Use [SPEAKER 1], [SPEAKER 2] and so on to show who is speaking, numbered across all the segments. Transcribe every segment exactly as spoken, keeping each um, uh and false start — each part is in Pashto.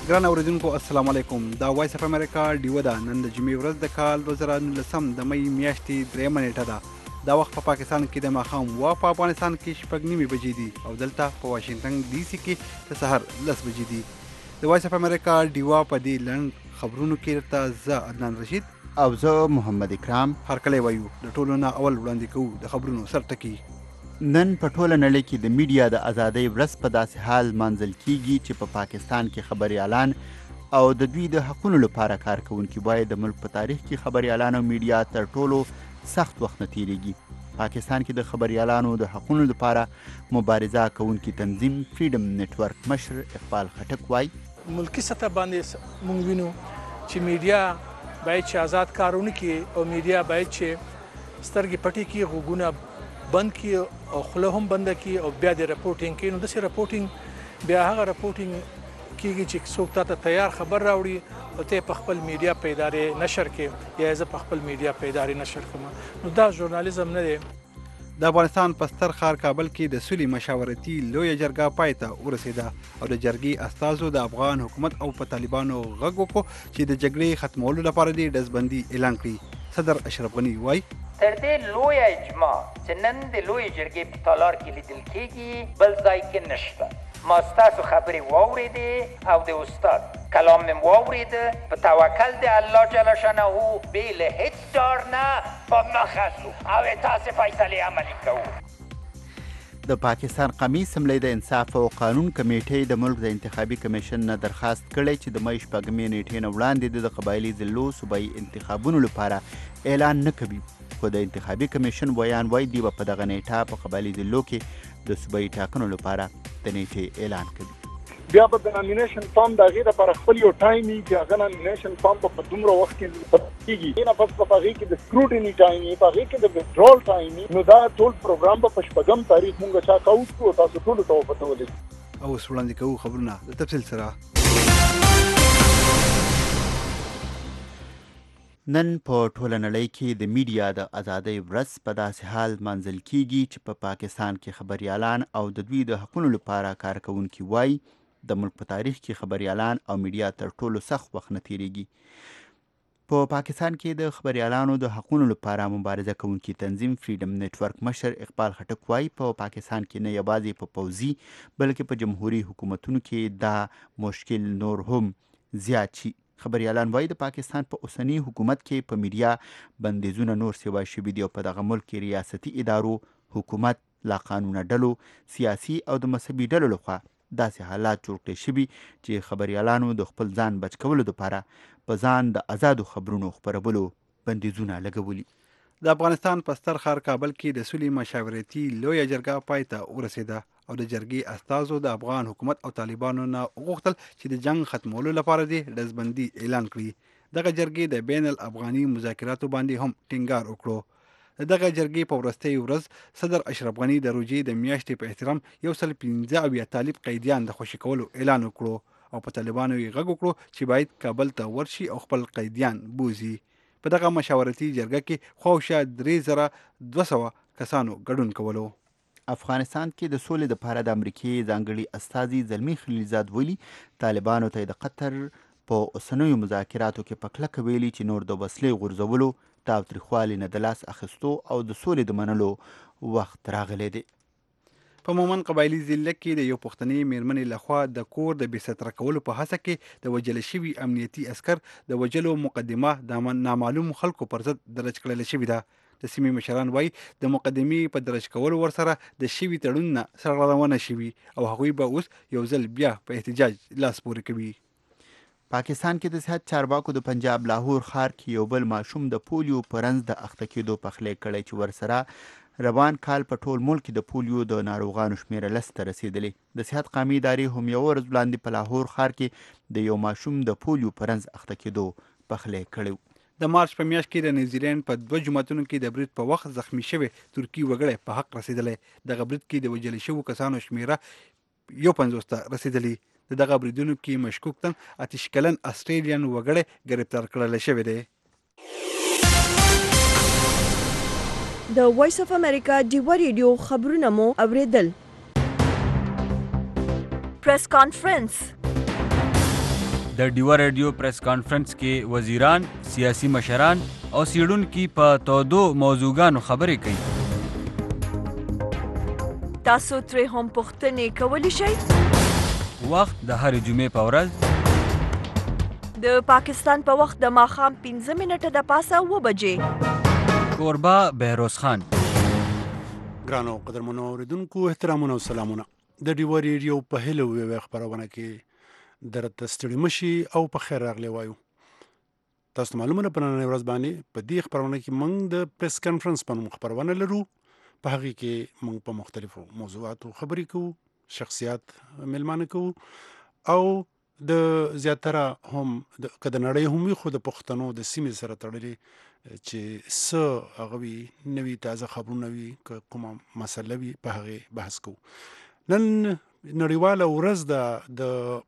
[SPEAKER 1] ګران اوریدونکو السلام علیکم. دا وایس اف امریکا ډیو ده. نن د جمعې ورځ د کال دوه زره نولسم د مې میاشتې درېیمه نیټه ده. دا وخت په پاکستان کې د ماښام اوه، په افغانستان کې شپږ نیمې بجې دي او دلته په واشنګټن ډي سي کې د سهار لس بجې دي. د وایس اف امریکا ډیوا په دې لنډ خبرونو کې درته زه عدنان رشید
[SPEAKER 2] او زه محمد اکرام
[SPEAKER 1] هرکلی وایو. د ټولو نه اول وړاندې کوو د خبرونو سرټکي.
[SPEAKER 2] نن په ټوله نړۍ کې د میډیا د ازادۍ ورځ په داسې حال مانځل کیږي چې په پا پاکستان کې خبریالان او د دوی د حقونو لپاره کار کوونکي باید د ملک په تاریخ کې خبریالان او میډیا تر ټولو سخت وخت نه تیریږي. پاکستان کې د خبریالانو د حقونو لپاره مبارزه کوونکي تنظیم فریډم نیټورک مشر اقبال خټک وایي
[SPEAKER 3] ملکی سطح باندې موږ وینو چې میډیا باید چې آزاد کارونه کوي او میډیا باید چې سترګې پټې کړي، غوږونه بند کی او خوله هم بند کی او بیا د رپورټینګ کوي. نو داسې رپورټینګ بیا هغه رپورټینګ کیږي چې څوک تاته تیار خبر راوړي او ته په خپل میډیا په ادارې نشر کې یا زه په خپل میډیا په ادارې نشر کوم. نو دا ژورنالیزم نه دی.
[SPEAKER 1] د افغانستان په ستر ښار کابل کې د سولې مشاورتي لویه جرګه پای ته ورسېده او د جرګې استازو د افغان حکومت او په طالبانو غږ وکړو چې د جګړې ختمولو لپاره دې ډزبندي اعلان کړي. صدر اشرف غني وایي
[SPEAKER 4] تر دې لویه اجماع چې نن د لویې جرګې په تالار کې لیدل کېږي بل ځای کې نشته. ما ستاسو خبرې واورېدې او د استاد کلام مې واورېده. په توکل د الله جل شانه بې له هېڅ ډار نه په مخه ځو او تاسې فیصلې عملي کوو.
[SPEAKER 2] د پاکستان قومي اسمبلی د انصاف او قانون کمیټې د ملک د انتخابي کمیشن نه درخواست کړی چې د مې شپږمې نیټې نه وړاندې د قبایلي ضلعو صوبایي انتخابونو لپاره اعلان نه کوي. خو د انتخابي کمیشن ویان وایي دوی به په دغه نیټه په قبایلي ضلعو کې د صوبایي ټاکنو لپاره د نیټې اعلان کوي.
[SPEAKER 5] بیا به د نامینیشن فارم د هغې لپاره خپل یو ټایم وي چې هغه نامینیشن فارم به په دومره وخت کې کېږي. نه پس په هغې کې د سکروټیني ټایم وي، په هغې کې د ویډرول ټایم وي. نو دا ټول پروګرام به په شپږم تاریخ مونږ چا کوو او تاسو ټولو ته وپته ولګي.
[SPEAKER 1] اوس وړاندې کوو خبرونه د تفصیل سره.
[SPEAKER 2] نن په ټوله نړۍ کې د میډیا د ازادۍ ورځ په داسې حال مانځل کیږي چې په پا پاکستان کې خبریالان او د دوی د حقونو لپاره کار کوونکي وایي د ملک په تاریخ کې خبریالان او میډیا تر ټولو سخت وخت نه تیریږي. په پا پاکستان کې د خبریالانو د حقونو لپاره مبارزه کوونکي تنظیم فریډم نیټورک مشر اقبال خټک وایي په پا پاکستان کې نه یوازې په پوځي بلکې په جمهوري حکومتونو کې دا مشکل نور هم زیات شي. خبریالان وایي د پاکستان په اوسني حکومت کې په میډیا بندیزونه نور سیوا شوي دي او په دغه ملک کې ریاستي ادارو، حکومت، لا قانونه ډلو، سیاسي او د مذهبي ډلو لخوا داسې حالات جوړ کړي شوي چې خبریالانو د خپل ځان بچ کولو لپاره په ځان د آزادو خبرونو خپرولو بندیزونه لګولي.
[SPEAKER 1] د افغانستان په ستر ښار کابل کې د سولې مشاورتي لویه جرګه پای ته ورسېده او د جرګې استازو د افغان حکومت او طالبانو نه وغوښتل چې د جنگ ختمولو لپاره دې ډزبندي اعلان کړي. دغه جرګې د بین الافغاني مذاکراتو باندې هم ټینګار وکړو. د دغه جرګې په وروستۍ ورځ صدر اشرف غني د روژې د میاشتې په احترام یو سل پنځه اویا طالب قیدیان د خوشي کولو اعلان وکړو او په طالبانو یې غږ وکړو چې باید کابل ته ورشي او خپل قیدیان بوزي. په دغه مشاورتي جرګه کې خواوشا درې زره دوه سوه کسانو ګډون کولو.
[SPEAKER 2] افغانستان کې د سولې دپاره د امریکې ځانګړي استازي زلمي خلیلزاد ویلي طالبانو ته د قطر په اوسنیو مذاکراتو کې په کلکه ویلي چې نور د وسلې غورځولو، تاوتریخوالي نه د لاس اخیستو او د سولې د منلو وخت راغلی دی.
[SPEAKER 1] په مومن قبایلي ضلع کې د یو پښتني میرمنې لخوا د کور د بې ستره کولو په هڅه کې د وژل شوي امنیتي عسکر د وژلو مقدمه د نامعلوم خلکو پر ضد درج کړل شوې ده. د سیمې مشران وایي د مقدمې په درج کولو ورسره د شوي تړون نه سرغړونه شوي او هغوی به اوس یو ځل بیا په احتجاج لاس پورې کوي.
[SPEAKER 2] پاکستان کې د صحت چارواکو د پنجاب لاهور ښار کې یو بل ماشوم د پولیو په رنځ د اخته کېدو پخلی کړی چې ورسره روان کال په ټول ملک کې د پولیو د ناروغانو شمیره لس ته رسېدلی. د صحت قامي ادارې هم یوه ورځ وړاندې په لاهور ښار کې د یو ماشوم د پولیو په رنځ اخته کېدو پخلی کړی.
[SPEAKER 1] د مارچ په میاشت کې د نیوزیلینډ په دوه جوماتونو کې د برید په وخت زخمی شوی ترکي وګړی په حق رسېدلی. دغه برید کې د وژل شوو کسانو شمیره یو پنځوس ته رسېدلی. د دغه بریدونو کې مشکوک تن اتش کلن استریلیان وګړی ګرفتار کړل شوی دی.
[SPEAKER 6] د وایس اف امریکا ډیوا ریډیو خبرونه مو اوریدل. پریس کانفرنس
[SPEAKER 7] د ډیوا ریډیو پریس کانفرنس کې وزیران، سیاسي مشران او څېړونکي په تودو موضوعګانو خبرې کوي.
[SPEAKER 6] تاسو ترې هم پوښتنې کولی شئ.
[SPEAKER 7] وخت د هرې جمعې په ورځ
[SPEAKER 6] د پاکستان په وخت د ماښام پنځه منټه د پاسه اوه بجې.
[SPEAKER 7] کوربه بهروز خان.
[SPEAKER 1] ګرانو قدرمنو اوریدونکو احترامونه او سلامونه. د ډیوا ریډیو په هیلو ویوې خپرونه کې درته ستړي مشي او په خیر راغلی وایو. تاسو ته معلومه ده په نننۍ ورځ باندې په دې خپرونه کې موږ د پریس کانفرنس په نوم خپرونه لرو. په هغې کې موږ په مختلفو موضوعاتو خبرې کوو، شخصیات میلمانه کوو او د زیاتره هم که د نړۍ هم وي خو د پښتنو د سیمې سره تړلې چې څه هغه وي نوي تازه خبرونه وي که کومه مسله وي په هغې بحث کوو. نن نړیواله ورځ ده د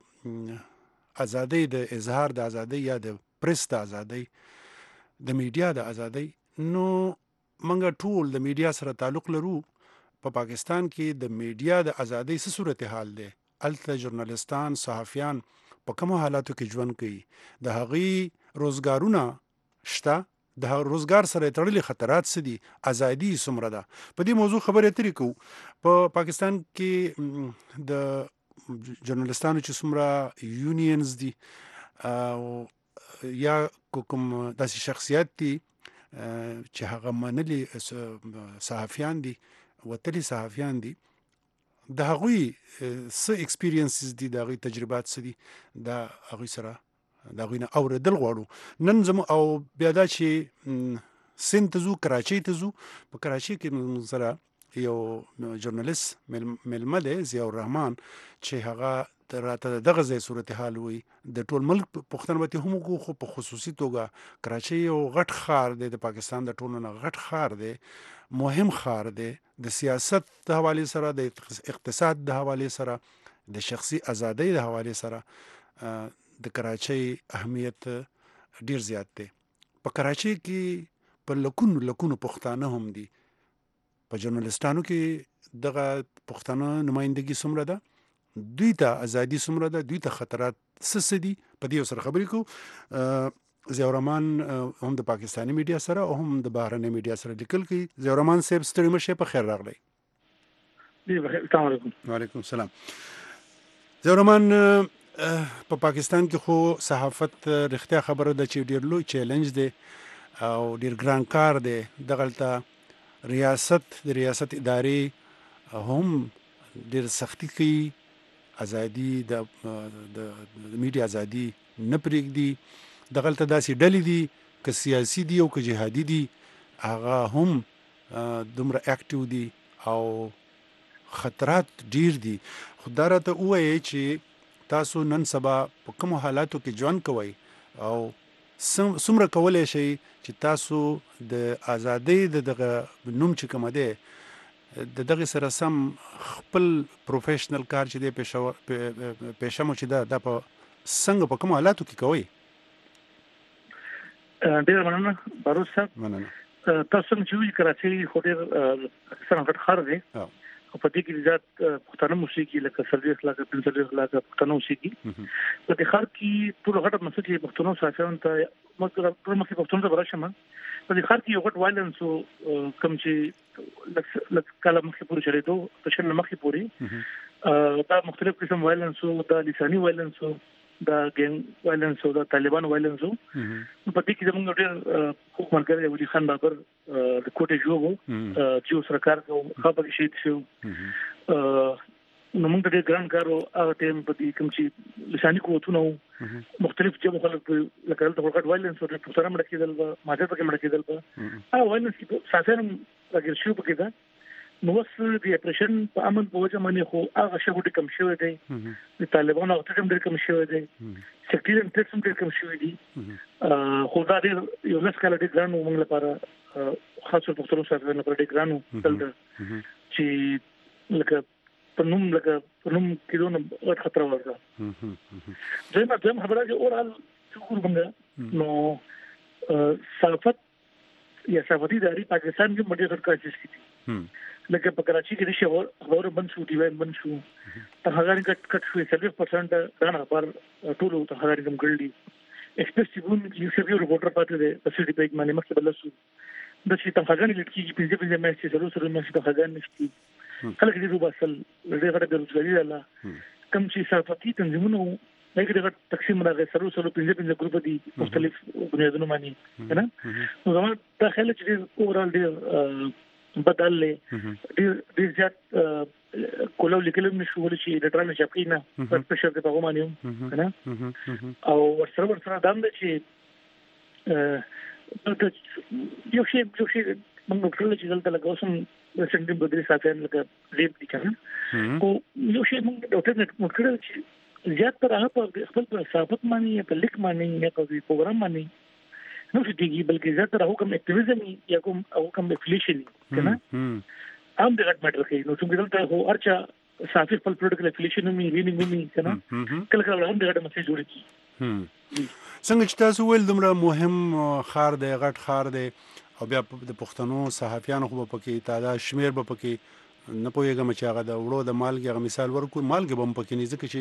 [SPEAKER 1] ازادۍ د اظهار د ازادۍ یا د پریس د ازادۍ د میډیا د ازادۍ. نو موږ ټول د میډیا سره تعلق لرو. په پا پاکستان کې د میډیا د ازادۍ څه صورتحال دی؟ هلته ژورنالستان، صحافیان په کومو حالاتو کې ژوند کوي؟ د هغوی روزګارونه شته؟ د روزګار سره تړلي خطرات څه دي؟ ازادي څومره ده؟ په دې موضوع خبرې اترې کوو. په پا پاکستان کې د ژورنالستانو چې څومره یونینز دي او یا کوم داسې شخصیت دي چې هغه منلي صحافیان دي، وتلي صحافیان دي، د هغوی څه ایکسپیرینسز دي، د هغوی تجربات څه دي، د هغوی سره د هغوی نه اورېدل غواړو. نن زموږ او بیا دا چې سند ته ځو، کراچۍ ته ځو. په کراچۍ کې موږ سره یو ژورنالیست میلمه دی، ضیاء الرحمن، چې هغه راته دغه ځای صورتحال وایي. د ټول ملک پوښتنه به هم وکړو خو په خصوصي توګه کراچۍ یو غټ ښار دی، د پاکستان د ټولو نه غټ ښار دی، مهم ښار دی. د سیاست د حوالې سره، د اقتصاد د حوالې سره، د شخصي ازادۍ د حوالې سره د کراچۍ اهمیت ډیر زیات دی. په کراچۍ کې په لکونو لکونو پښتانه هم دي. په ژورنالستانو کې دغه پښتانه نمایندګي څومره ده؟ دوی ته ازادي څومره ده؟ دوی ته خطرات څه څه دي؟ په دې سره خبرې کوو. ضیاء الرحمن هم د پاکستاني میډیا سره او هم د بهرنۍ میډیا سره لیکل کوي. ضیاء الرحمن صاحب ستړي مه شئ، په خیر راغلی.
[SPEAKER 5] السلام علیکم.
[SPEAKER 1] وعلیکم السلام. ضیاء الرحمن، په پاکستان کې خو صحافت رښتیا خبره ده چې ډیر لوی چیلنج دی او ډیر ګران کار دی. دغلته ریاست د ریاست ادارې هم ډیر سختی کوي، ازادي د میډیا ازادي نه پرېږدي. دغلته داسې ډلې دي که سیاسي دي او که جهادي دي، هغه هم دومره اکټیو دي او خطرات ډیر دي. خو دا راته ووایئ چې تاسو نن سبا په کومو حالاتو کې ژوند کوئ او څومره کولی شئ چې تاسو د ازادۍ د دغه نوم چې کومه دی د دغې سره سم خپل پروفیشنل کار چې دی پیشه مو چې ده دا په څنګه په کومو حالاتو کې کوئ؟
[SPEAKER 5] ډېره مننه باروز صاحب.
[SPEAKER 1] مننه.
[SPEAKER 5] تاسو څنګه چې وایي کراچۍ خو ډېر پاکستان غټ ښار دی او په دې کې زیات پښتانه اوسېږي، لکه څلوېښت لاکه پنځلوېښت لاکه پښتانه اوسېږي. په دې ښار کې ټولو غټه مسله چې پښتنو صحافیانو ته ټول مخکې پښتنو ته به راشم. په دې ښار کې یو غټ وایلنس و کوم چې لږ کاله مخکې پورې چلېدو، د شل نه مخکې پورې دا مختلف قسم وایلنس و، دا لساني وایلنس و، دا ګینګ وایلنس و، دا طالبان وایلنس و. په دې کې زموږ ډېر خوږ ملګری ولي خان بابر د کوټې ژوب و چې سره کار کوو، هغه پکې شهید شو. نو موږ ته ډېر ګران کار و هغه ټایم په دې کوم چې لساني قوتونه وو، مختلف جمع خلک لکه دلته غټ وایلنس و، پښتانه مړه کېدل به، مهاجر پکې مړه کېدل به. هغه وایلنس کې صحافیان هم راګیر شوي پکې ده. نو اوس د اپریشن په امن په وجه باندې خو هغه شی ډېر کم شوی دی. د طالبانو هغه ټیم ډېر کم شوی دی، سیکټریان ټیکس هم ډېر کم شوی دی. خو دا ډېر یو لس کاله ډېر ګران و موږ لپاره، خاص پښتنو صحافیانو لپاره ډېر ګران و دلته چې لکه په نوم لکه په نوم کېدو نه غټ خطر ورته. دویمه دویم خبره چې اورال څه وګورو نو صحافت یا صحافتي ادارې پاکستان کې ډېر غټ کرایسس کې دي. لکه په کراچي کې د شهر خبرو بند شو ټي وای بند شو ته هغه کټ کټ شو سلوي پرسنټ دا نه پر ټولو ته هغه کوم کړل دي ایکسپرس ټریبون یو سیو ریپورټر پاتې ده په سټي پیج باندې مخکې بل شو د چې ته هغه لټکی چې په دې په مېسي سره سره مېسي ته هغه نشتی خلک دې روباسل دې غړي د روزګاری الله کم چې صفاتي تنظیمونو لکه دغه تقسیم راغی سره سره پنځه پنځه ګروپ دي مختلف بنیادونو باندې کنه نو زموږ د خلک چې اورال دي بدل ډیر ډیر ځات کولو لیکل نشو ول چې د ټرانس چاپینا په سپیشل د هغه باندې کنه او ورسره ورسره دام د چې یو شی یو شی موږ ټول چې دلته لګوسم د سنټي بدري ساتل لکه لیپ دي کنه او یو شی موږ ډاکټر نت مکړل چې زیات تر هغه په خپل په ثابت معنی په لیک معنی یا په پروګرام معنی نو چې دیږي بلکې زیات تر هغه کوم اکټیویزم یا کوم او کوم افیلیشن کنه هم د غټ مټر کوي نو څنګه دلته هو ارچا صافي خپل پروډکټ افیلیشن مې ویني مې کنه کله کله هم د غټ مسیج جوړ کی
[SPEAKER 1] څنګه چې تاسو ول دومره مهم خار دی غټ خار دی او بیا د پښتنو صحافیانو خو په کې تعداد شمیر به پکې نه پوهیږم چې هغه د وړو د مالګي هغه مثال ورکو مالګي به هم پکې نه ځکه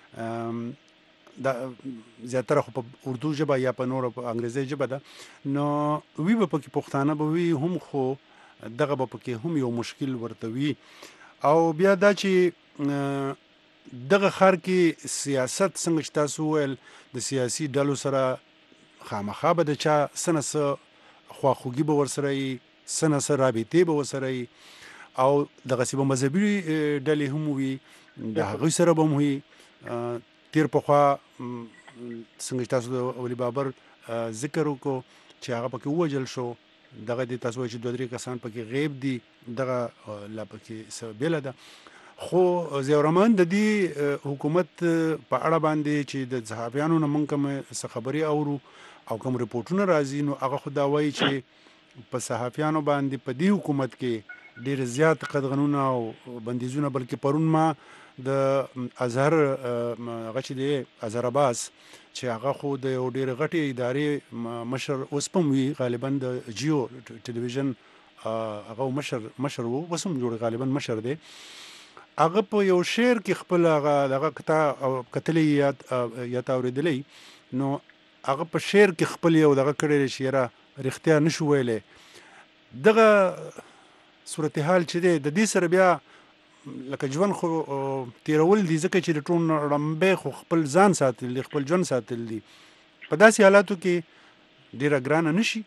[SPEAKER 1] چې دا زیاتره خو په اردو ژبه یا په نور په انګریزي ژبه ده نو وی به پکې پښتانه به وی هم خو دغه به پکې هم یو مشکل ورته وی او بیا دا چې دغه خار کې سیاست څنګه چې تاسو ول د سیاسي ډلو سره خامخا به د چا سنس خواخوږي به ورسره سنه سره رابطه به وسره او دغه سیمه مذهبي ډلې هم وي د هغه سره به وي تیر په خوا څنګه تاسو د اولی بابر ذکر وکړو چې هغه پکې وجل شو دغه د تاسو چې دوه درې کسان پکې غیب دي دغه لا پکې سبب ده خو زیورمان د دې حکومت په اړه باندې چې د صحافیانو نه مونږ کوم څه خبري اورو او کوم رپورټونه راځي نو هغه خو دا وایي چې په صحافیانو باندې په دې حکومت کې ډیر زیات قدغنونه او بندیزونه بلکې پرون ما د ازهر غچ دی ازهر عباس چې هغه خو د یو ډیر غټي ادارې مشر اوس پم وی غالبا د جیو ټلویزیون هغه مشر مشر وو وسم جوړ غالبا مشر دی هغه په یو شعر کې خپل هغه دغه کتا کتلې یا یا اوریدلې نو هغه په شعر کې خپل یو دغه کړی شعر رښتیا نشو ویلې دغه صورتحال چې دی د دې سره بیا لکه ژوند خو تیرول دي ځکه چې د ټون رمبه خو خپل ځان ساتل دي خپل ژوند ساتل دي په داسې حالاتو کې ډیره ګرانه نشي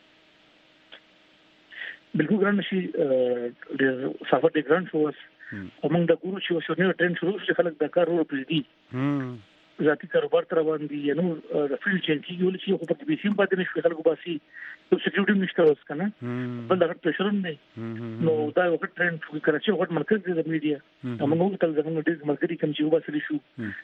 [SPEAKER 5] بالکل ګران نشي د صحافت د ګران شو او موږ د ګورو چې وسونه ټرند شروع شي خلک د کار ورو پریدي ذاتی کاروبار تر باندې یا نو د فیلډ چینج کیږي ولې چې خو په دې سیم باندې نشي خلکو باسي یو سکیورټي نشته اوس کنه بل دا پرشر نه نو دا یو ټرند چې کراچي یو مرکز دی د میډیا موږ ټول ځکه ډېر مرکزي کوم چې وباسي شو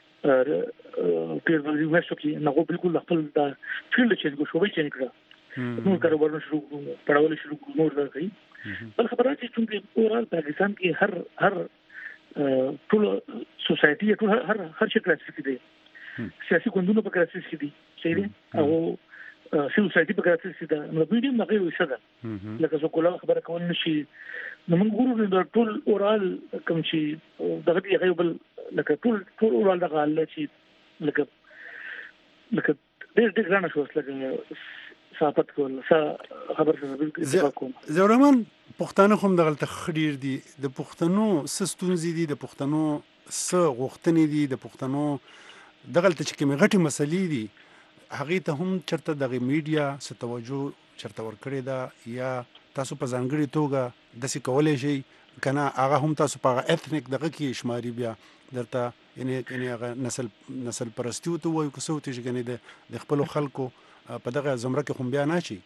[SPEAKER 5] په دې وښو کې نو بالکل خپل دا فیلډ چینج کو شو به چینج کړه نو کاروبار شروع پړاول شروع نور راځي بل خبره چې څنګه اورال پاکستان کې هر هر ټول سوسايټي ټول هر هر شي کراچي دی سیاسي ګوندونه په کراچي کې دي صحیح دي او سیاسي سوسايټي په کراچي کې ده نو دوی دې مغه وسه ده لکه څو کوله خبره کول نشي نو موږ ګورو د ټول اورال کوم چې دغه دی غیبل لکه ټول ټول اورال دغه حل چې لکه لکه ډېر ډېر ګرانه شو لکه صحافت کول څه خبر څه کوم
[SPEAKER 1] زورمن پښتانه هم دغه تخډیر دي د پښتنو سستونزي دي د پښتنو س غوښتنې دي د پښتنو دغه چې کومه غټي مسلې دي هغه ته هم چرته د میډیا څخه توجه چرته ورکړی دا یا تاسو په ځانګړي توګه د څه کولای شي کنه هغه هم تاسو په اثنیک دغه کې شماري بیا درته یعنی یعنی هغه نسل نسل پرستی او وایو کوڅو ته ځګنې د خپل خلکو په دغه زمره کې هم بیا نه شي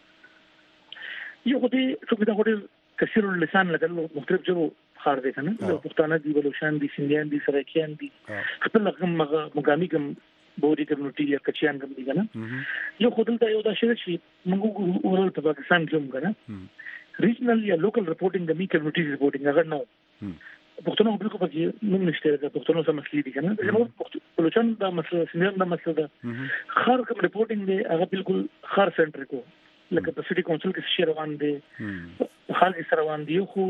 [SPEAKER 5] یو دې څه دا غوډه کثیر اللسان لګل مختلف جوړ خار دي کنه د پښتانه دی بلوچستان دي سندیان دي سرایکیان دي خپل کوم مقامي کوم بوري کمیونټي یا کچيان کوم دي کنه یو خدل دا یو دا شی چې موږ اورل په پاکستان کې هم کنه ریجنل یا لوکل رپورټینګ د می کمیونټي رپورټینګ هغه نو پښتنو بالکل پکې نوم نشته د پښتنو سره مسلې دي کنه زموږ بلوچستان دا مسله سندیان دا مسله ده خار کوم رپورټینګ دی هغه بالکل خار سنټر کو
[SPEAKER 8] لکه په سټي کونسل کې څه روان دي حال کې روان دي خو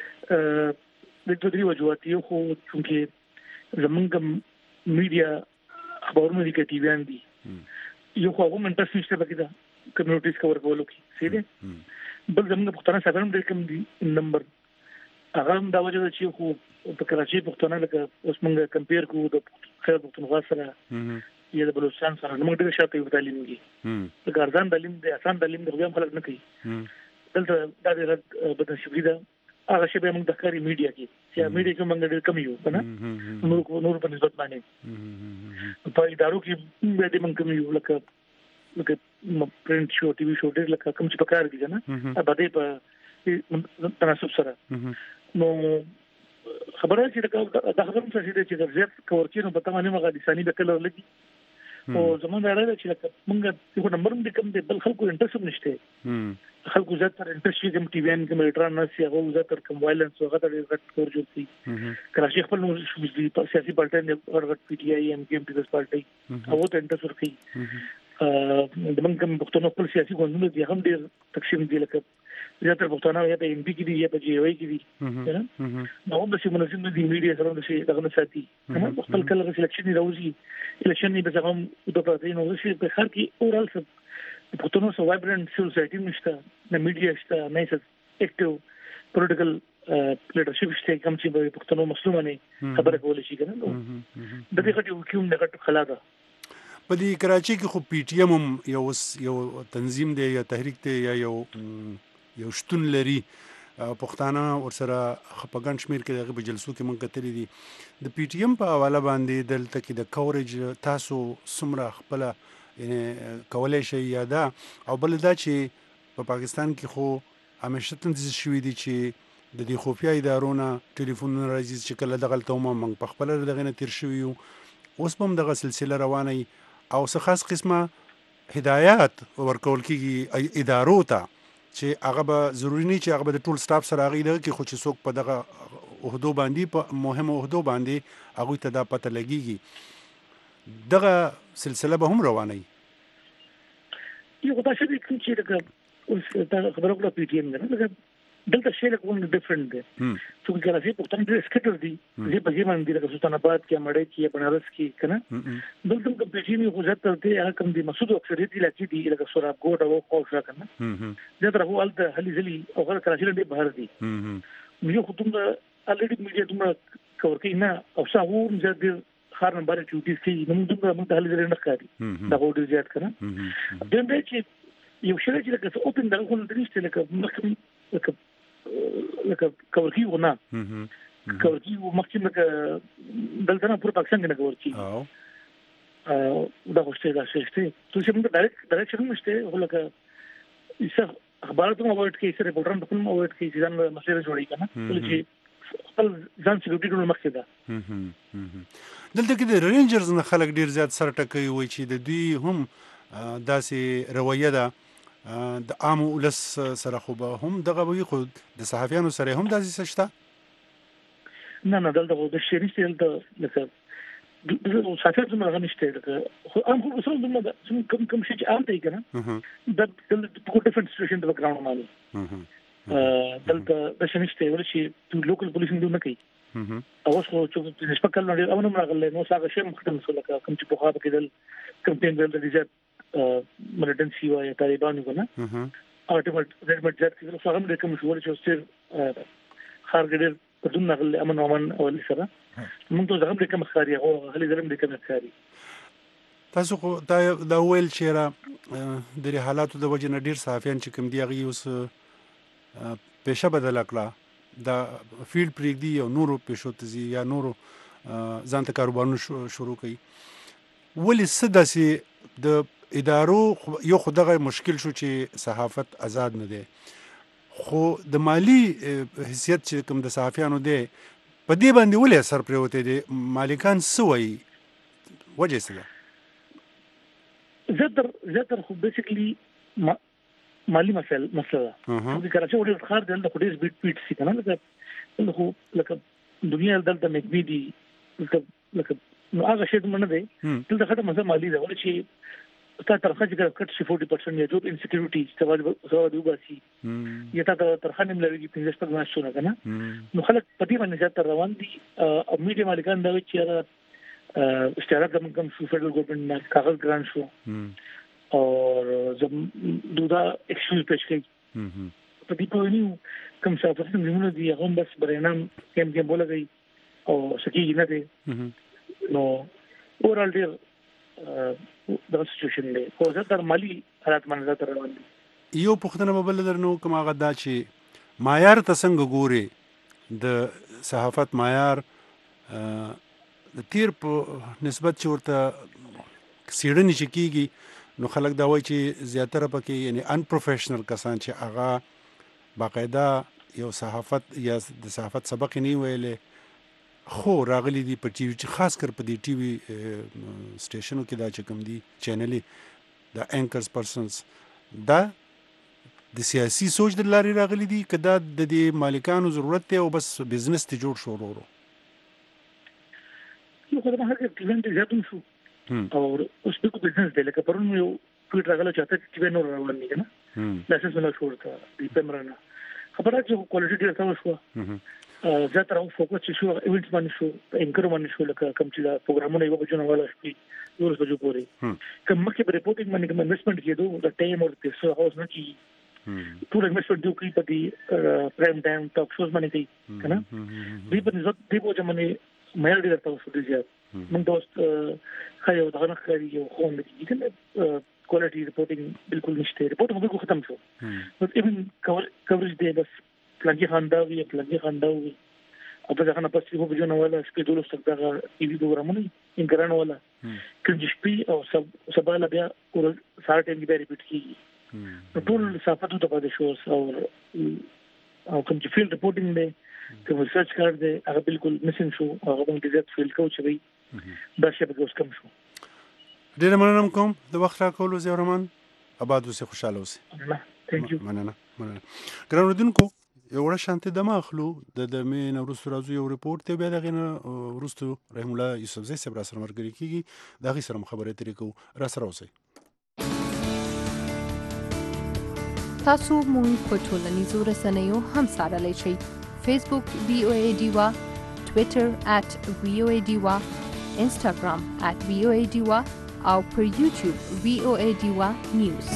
[SPEAKER 8] د دوه درې وجوهات یو خو چې زمونږ میډیا خبرونه دي کې ټي وی ان دي یو خو هم انټرست نشته پکې دا کمیونټیز کور کولو کې سیده بل زمونږ پښتانه سره هم ډېر کم دي نمبر هغه هم دا وجه ده چې خو په کراچي پښتانه لکه اوس موږ کمپیر کوو د خیر پښتونخوا سره یا د بلوچستان سره موږ ډېر شاته یو تعلیم کې د ګارزان تعلیم د آسان تعلیم د هم خلک نه کوي دلته دا ډېر بدنصیبي ده هغه شی به موږ د کاری میډیا کې چې میډیا کې موږ ډېر کم یو کنه نور نور په نسبت باندې په ادارو کې به دې موږ کم یو لکه لکه پرنٹ شو ټي وي شو ډېر لکه کوم چې پکار دي کنه ا باندې په تناسب سره نو خبره چې دا خبره څه دي چې د زیات کورچینو په تمامه مغه دي ثاني به کله لګي او زمونږ راځي چې موږ یو نمبر دې کم دي بل خلکو انټرست نشته خلکو زیات تر انټرست کوم ټي وی ان کوم الټرا نه سي هغه زیات تر کوم وایلنس او هغه ډېر غټ کور جوړ شي کراچي خپل نو سیاسي پارټي نه ورغټ پی ټي آی ایم کي ام پیپلز پارټي هغه ته انټرست ورکړي د موږ کوم پښتون خپل سیاسي ګوندونه دي هم ډېر تقسیم دي لکه زیاتره پښتانه یا په ام پی کې دي یا په جی وای کې دي نو هم د منظم دي میډیا سره د شي دغه ساتي هم خپل کله سلیکشن راوځي الیکشن نه به هم د پاتې نو شي په خار کې اورال څه پښتونو سو وایبرنت سوسایټي نشته نه میډیا شته نه څه اکټیو پولیټیکل لیډرشپ شته کوم چې په پښتونو مسلمانې خبره کول شي کنه نو د دې غټي کوم نه غټ خلاده
[SPEAKER 1] په دې کراچي کې خو پی ټی ایم یو یو تنظیم دی یا تحریک دی یا یو یو شتون لري پښتانه ورسره خپګان شمیر کې دغه په جلسو کې مونږ کتلې دي د پی ټی ایم په حواله باندې دلته کې د کوریج تاسو سمره خپل یعنی کولای شي یا دا او بل دا چې په پاکستان کې خو همیشه تنظیم شوی دي چې د دې خفیا ادارونو ټلیفونونه راځي چې کله دغه ته مونږ په خپل دغه نه تیر شوی یو اوس هم دغه سلسله روانه او څه خاص قسمه هدایات ورکول کیږي ادارو ته چې هغه به ضروری نه چې هغه به د ټول سټاف سره غي دغه کې خو چې څوک په دغه عہدو باندې په مهمه عہدو باندې هغه ته دا پته لګيږي دغه سلسله به هم روانه وي
[SPEAKER 8] یو دا شی چې دغه اوس دا خبره کوله پی ټی ایم نه دلته شی له کوم ډیفرنٹ دی چې کراچي پښتون ډېر سکټر دي چې په دې باندې د سلطان آباد کې مړې کې بنارس کې کنه دلته کوم پی ټی ایم خو ځات ته هغه کوم دي مسعود اکثریت علاقې دي لکه سوراب ګوټ او خو شا کنه دا تر هو الته هلي ځلي او هغه کراچي له بهر دي یو خو دومره الریډي میډیا دومره کور کوي نه او څو هم ځد خار نمبر ډیوټیز کوي نو دومره موږ هلي ځلي نه ښکاري دا وړي زیات کنه د دې چې یو شی چې لکه اوپن دغه خو درېشته لکه مخکې لکه لکه کورکی ونه کورکی مخکې لکه دلته نه پر پاکستان کې نه کورکی او دا خوشته دا شته تو چې موږ ډایرکټ ډایرکټ نشته هو لکه ایسه خبرونه مو ورته کې سره ریپورټر په کوم ورته کې ځان مسله جوړی کنه چې خپل ځان سکیورټي ټول مخکې ده
[SPEAKER 1] دلته کې د رینجرز نه خلک ډیر زیات سر ټکوي وي چې د دوی هم داسې رویه ده د عام ولس سره خو به هم دغه وي خو د صحافیانو سره هم داسې شته
[SPEAKER 8] نه نه دلته د شریسته دلته لکه د صحافیانو سره غنښته ده خو عام خو څه دمه کوم کوم شي چې عام دی کنه د په ډیفرنٹ سټیشن د ګراوند باندې دلته د شریسته ورشي د لوکل پولیسینګ نه کوي او اوس خو چې نسبت کله نه او نه راغله نو څنګه شي مختلف سره کوم چې په خاطر کې د کمپین د ریزرټ ملټنسي او طالبانو کنه الټیمیټ ریزلټ ځات کې څنګه هم د کوم څه ورچو ستر خارګډر په دون نغل امن امن او لسره موږ ته زغم د کوم خاري او هلي زرم د کوم خاري
[SPEAKER 1] تاسو خو دا دا ویل چې را د حالاتو د وجه نه ډیر صحافیان چې کوم دی غي اوس پېښه بدل کړه دا فیلډ پریږدي او نورو پېښو ته یا نورو ځان ته کاروبارونه شروع کړي ولې سداسي د ادارو یو خدغه مشکل شو چې صحافت آزاد نه دی خو د مالی حیثیت چې کوم د صحافیانو دی په دې باندې ولې اثر پروته دي مالکان سوي وجه څه ده
[SPEAKER 8] زتر زتر خو بیسیکلی مالی مسله مسله د کراچي وړي خار دلته خو ډېر بیت بیت سي کنه لکه خو لکه دنیا دلته مګبي دي لکه نو هغه شی منه دی دلته خاطر مسله مالی ده ولې چې تا طرفه چې کټ شي forty percent یا جوب انسکیورټي چې سوال وباسي یا تا طرفه نیم لري پنځه شپږ میاشتونه کنه نو خلک په دې باندې زیات روان دي او میډیا مالکان دا چې را اشتراک کوم کوم شو فدرال ګورنمنت نه کاغذ ګران شو او زم دودا ایکسکیوز پېښ کړي په دې په نیو کوم څه په څنګه زموږ دي هغه بس برینام کم کم بولګي او سکی نه دي نو اورال ډیر دا سچويشن دی خو زه تر مالی حالات باندې تر روان دي
[SPEAKER 1] یو پوښتنه به بل درنو کوم هغه دا چې معیار ته څنګه ګوري د صحافت معیار د تیر په نسبت چې ورته سیړنی چې کیږي نو خلک دا وایي چې زیاتره پکې یعنی ان پروفیشنل کسان چې هغه باقاعده یو صحافت یا د صحافت سبق نه ویلې خو راغلي دي په ټي وي چې خاص کر په دې ټي وي سټیشنو کې دا چې کوم دي چینلې د انکرز پرسنز دا د سیاسي سوچ د لارې راغلي دي که دا د دې مالکانو ضرورت دی او بس بزنس ته جوړ شو ورو
[SPEAKER 8] یو خدای هغه کلینټ زیاتون شو او اوس په بزنس دی لکه پرون یو ټویټ راغله چې اته چې نور روان دي کنه لاسه سره شورته د پمرنا خبره چې کوالټي ډیره تاسو شو زیاتره فوکس شو ایونټس باندې شو انکر باندې شو لکه کوم چې دا پروګرامونه یو بجو نه والا شي یو بجو پورې کوم مکه په ریپورټینګ باندې کوم انویسټمنټ کېدو د ټایم او د پیسو هاوس نه کی ټول انویسټمنټ دوی په دې پرایم ټایم ټاک شوز باندې کوي کنه دې په نسبت دې په ځمانه مېل ډیر تاسو دې زیات من دوست خایو دا نه خاري یو خون دې کنه کوالټي ریپورټینګ بالکل نشته ریپورټ موږ ختم شو نو ایون کوریج دی بس پلانګي خانداوي پلانګي خانداوي او په ځکه نه پاتې وو بجو نه ولا سپې دولس تک دا ټي وي پروګرامونه انګران ولا کله چې او سب سباله بیا او ساره ټیم کې به ریپیټ کیږي ټول صفاتو ته پاتې شو او او کوم چې فیلډ ریپورټینګ دی کوم ریسرچ کار دی هغه بالکل مسین شو هغه باندې زیات فیلډ کوچ وي دا شی به اوس کم شو
[SPEAKER 1] ډیر مننه کوم د وخت راکولو زه رحمان آباد اوسې خوشاله اوسې
[SPEAKER 8] ثانک یو
[SPEAKER 1] مننه مننه ګران اوریدونکو یو وړه شانتي دمه اخلو د د مې نو وروسته راځو یو ریپورت ته بیا دغه نه وروسته رحم الله یوسفزی صاحب را سره مرګري کیږي دغه سره خبرې ترې کو را سره اوسئ
[SPEAKER 9] تاسو مونږ په ټولنیزو رسنیو هم سره لشي فیسبوک وی او ای ډیوا ټوئیټر ات وی او ای ډیوا انستګرام ات وی او ای ډیوا او پر یوټیوب وی او ای ډیوا نیوز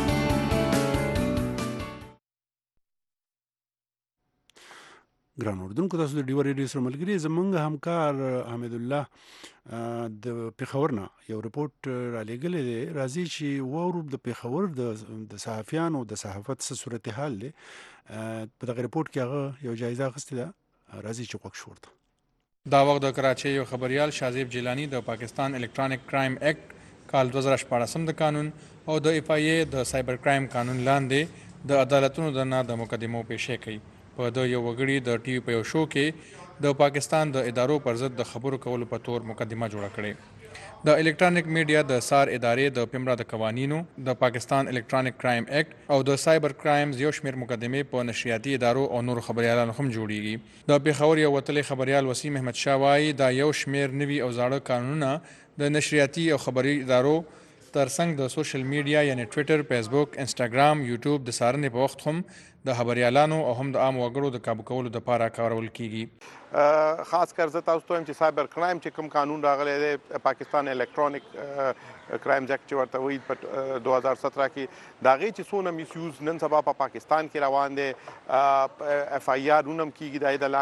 [SPEAKER 1] ګران اردوونکو تاسو د ډیوا ریډیو سره ملګري زمونږ همکار حمید الله د پیښور نه یو ریپورت را لېږلی دی راځي چې واورو د پیښور د صحافیانو د صحافت څه صورتحال دی په دغه ریپورت کې هغه یو جایزه اخیستې ده راځي چې غوږ شو ورته
[SPEAKER 3] دا وخت د کراچۍ یو خبریال شازیب جیلانی د پاکستان الکترونیک کرائم ایکټ کال دوه زره شپاړسم د قانون او د اف آی ای د سایبر کرائم قانون لاندې د عدالتونو د نه د مقدمو پیښې کوي په د یو وګړي د ټي وي په یو شو کې د پاکستان د ادارو پر ضد د خبرو کولو په تور مقدمه جوړه کړې د الکترونیک میډیا د سار ادارې د پیمرا د قوانینو د پاکستان الکترونیک کرائم ایکټ او د سایبر کرایمز یو شمېر مقدمې په نشریاتي ادارو او نور خبريالانو هم جوړیږي د پیښور یو وتلی خبريال وسیم احمد شاه وایي دا یو شمېر نوي او زاړه قانونونه د نشریاتي او خبري ادارو ترڅنګ د سوشل میډیا یعنی ټوئیټر، فیسبوک، انسټاګرام، یوټیوب د څارنې په وخت هم د خبريالانو او هم د عام وګړو د کابو کولو لپاره کارول کیږي.
[SPEAKER 10] خاص کر زه تاسو ته وایم چې سایبر کرایم چې کوم قانون راغلی دی پاکستان الکترونیک کرایمز ایکټ چې ورته وایي په دوه هزار سطره کې د هغې چې څونه میس یوز نن سبا په پاکستان کې روان دی اف آی آر هم کیږي د هغې د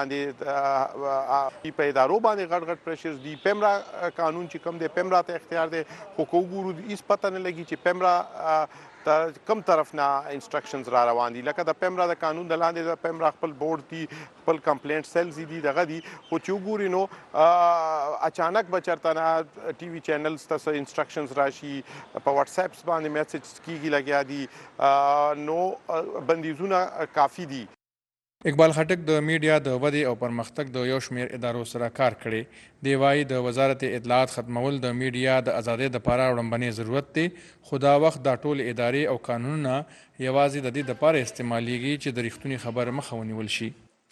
[SPEAKER 10] لاندې په ادارو باندې غټ غټ پریشرز دي. پیمرا قانون چې کوم دی پیمرا ته اختیار دی خو که وګورو هېڅ پته نه لګي چې پیمرا کم طرف نه انسټرکشنز را روان دي لکه د پیمرا د قانون د لاندې د پیمرا خپل بورډ دي خپل کمپلینټ سیلز دي دغه دي خو چې وګوري نو اچانک به چېرته نه ټي وي چینلز ته څه انسټرکشنز راشي په واتس اپس باندې میسیجز کیږي لګیا دي نو بندیزونه کافي دي.
[SPEAKER 3] اقبال خټک د میډیا د ودې او پرمختګ د یو شمېر ادارو سره کار کړی دی. وایي د وزارت اطلاعات ختمول د میډیا د ازادۍ دپاره وړاندبنې ضرورت دی خو دا وخت دا ټول ادارې او قانونونه یوازې د دې دپاره استعمالیږي چې د رښتونې خبر مخه ونیول شي.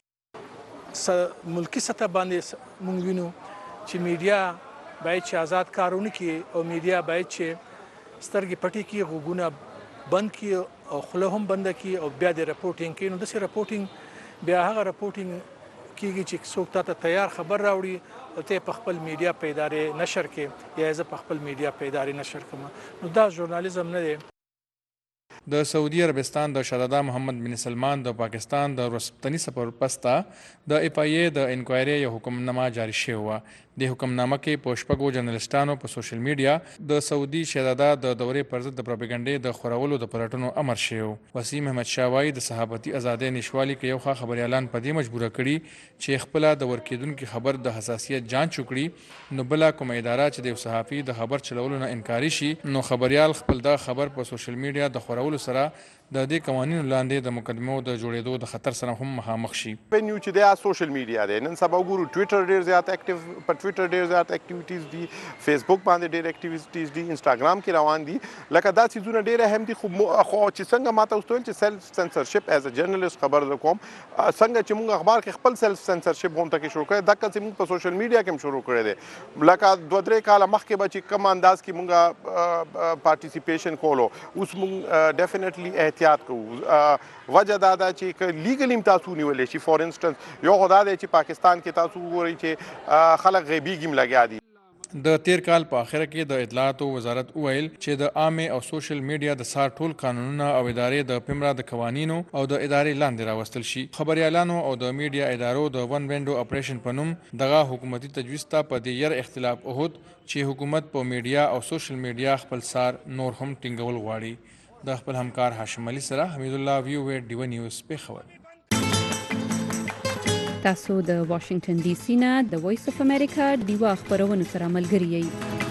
[SPEAKER 3] ملکی سطح باندې موږ وینو چې میډیا باید چې آزاد کار ونه کړي او میډیا باید چې سترګې پټې کړي، غوږونه بند کړي او خوله هم بنده کړي او بیا د رپورټینګ کوي. نو داسې رپورټینګ بیا هغه رپورټینګ کېږي چې څوک تاته تیار خبر راوړي او ته په خپل میډیا په ادارې نشر کې یا زه په خپل میډیا په ادارې نشر کوم. نو دا ژورنالیزم نه دی.
[SPEAKER 11] د سعودي عربستان د شهزاده محمد بن سلمان د پاکستان د وروستني سفر پسته د اف آی ای د انکوایري یو حکمنامه جاری شوې وه. د حکمنامه کې په شپږو جرنالستانو په سوشل میډیا د سعودي شهزاده د دورې پر ضد د پروپاګانډې د خورولو د پلټنو امر شوی. وسیم احمد شاه وایي د صحافتي ازادۍ نشوالي کې یو ښه خبريالان په دې مجبوره کړي چې خپل د ورکیدونکو خبر د حساسیت جانچ وکړي. نو بل کومه اداره چې د صحافي د خبر چلولو نه انکاري شي نو خبريال خپل د خبر په سوشل میډیا د خورولو سره د دې قوانینو لاندې د مقدمو د جوړېدو د خطر سره هم مخامخ شي.
[SPEAKER 10] پنیو چې د سوشل میډیا دی نن سبا ګورو ټویټر ډیر زیات اکټیو په ټویټر ډیر زیات اکټیویټیز دي، فیسبوک باندې ډیر اکټیویټیز دي، انستاګرام کې روان دي. لکه دا چیزونه ډیر اهم دي. خو خو چې څنګه ماته وستول چې سیلف سنسرشپ ایز ا جرنالست خبر کوم څنګه چې موږ اخبار کې خپل سیلف سنسرشپ هم تکي شروع کړی دغه چې موږ په سوشل میډیا کې هم شروع کړی دی. لکه دوه درې کاله مخکې به چې کوم انداز کې موږ پارټیسیپیشن کولو اوس موږ ډیفینیټلی احتیاط کوو. وجه دا ده چې لیګل تاسو نیولې شي. فور انسټنس یو خدا دی چې پاکستان کې تاسو وګورئ چې خلک غیبي ګیم لګیا دي.
[SPEAKER 11] د تیر کال په اخره کې د اطلاعاتو وزارت وویل چې د عامه او سوشل میډیا د سار ټول قانونونه او ادارې د پمرا د قوانینو او د ادارې لاندې راوستل شي. خبريالانو او د میډیا ادارو د ون وینډو اپریشن په نوم دغه حکومتي تجویز ته په دې ير اختلاف اوهد چې حکومت په میډیا او سوشل میډیا خپل سار نور هم ټینګول غواړي. د خپل همکار هاشم علي سره حمید الله ویو وی ډیو نیوز په خبر.
[SPEAKER 12] تاسو د واشنگټن ډي سي نه د وایس اف امریکا ډیوا خبرونه سره ملګری یئ.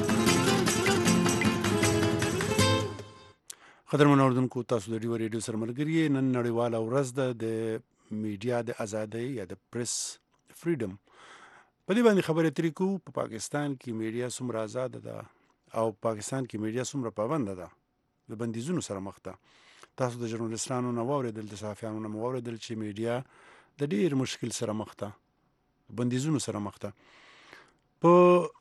[SPEAKER 1] قدرمن اوردونکو تاسو د ډیو ریډیو سره ملګری یئ. نن نړیواله ورځ ده د میډیا د ازادۍ یا د پریس فریډم. په دې باندې خبرې اترې کوو. په پاکستان کې میډیا څومره آزاد ده او پاکستان کې میډیا څومره پابند ده د بندیزونو سره مخ ده. تاسو د ژورنالستانو نه واورېدل، د صحافیانو نه واورېدل چې میډیا د ډېر مشکل سره مخ ده، بندیزونو سره مخ ده. په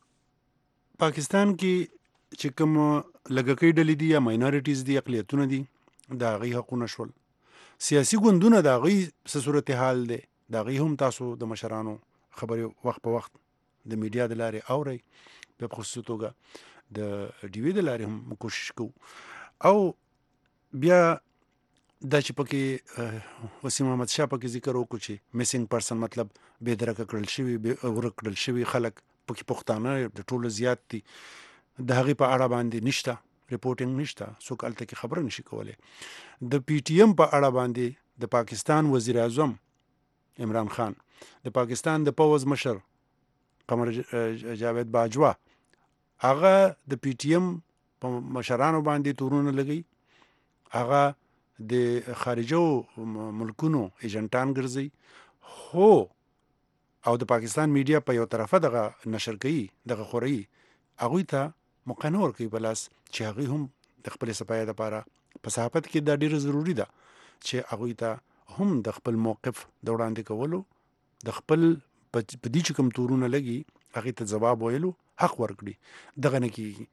[SPEAKER 1] پاکستان کې چې کوم لږکۍ ډلې دي یا ماینورټیز دي، اقلیتونه دي، د هغوی حقونه شول. سیاسي ګوندونه د هغوی څه صورتحال دی د هغوی هم تاسو د مشرانو خبرې وخت په وخت د میډیا د لارې اورئ. په خصوصي توګه د ډیوي د لارې هم کوشش کوو. او بیا دا چې پکې وسیم احمد شاه پکې ذکر وکړو چې میسنګ پرسن مطلب بې درکه کړل شوي، ورک کړل شوي خلک پکې پښتانه د ټولو زیات دي. د هغې په اړه باندې نشته ریپورټینګ، نشته څوک هلته کې خبره نشي کولی. د پی ټي ایم په اړه باندې د پاکستان وزیر اعظم عمران خان، د پاکستان د پوځ مشر قمر جاوید باجوا، هغه د پی ټي ایم په مشرانو باندې تورونه لګي. هغه د خارجو ملکونو ایجنټان ګرځي. هو او د پاکستان میډیا په یو طرفه دغه نشر کوي، دغه خوري، هغوی ته مقنع ورکوي په لاس چې هغوی هم د خپل صفایه لپاره په صحافت کې دا ډیره ضروري ده چې هغوی ته هم د خپل موقف د وړاندې کولو، د خپل په دې چې کوم تورونه لګي هغې ته ځواب ویلو حق ورکړي. دغه نه کېږي.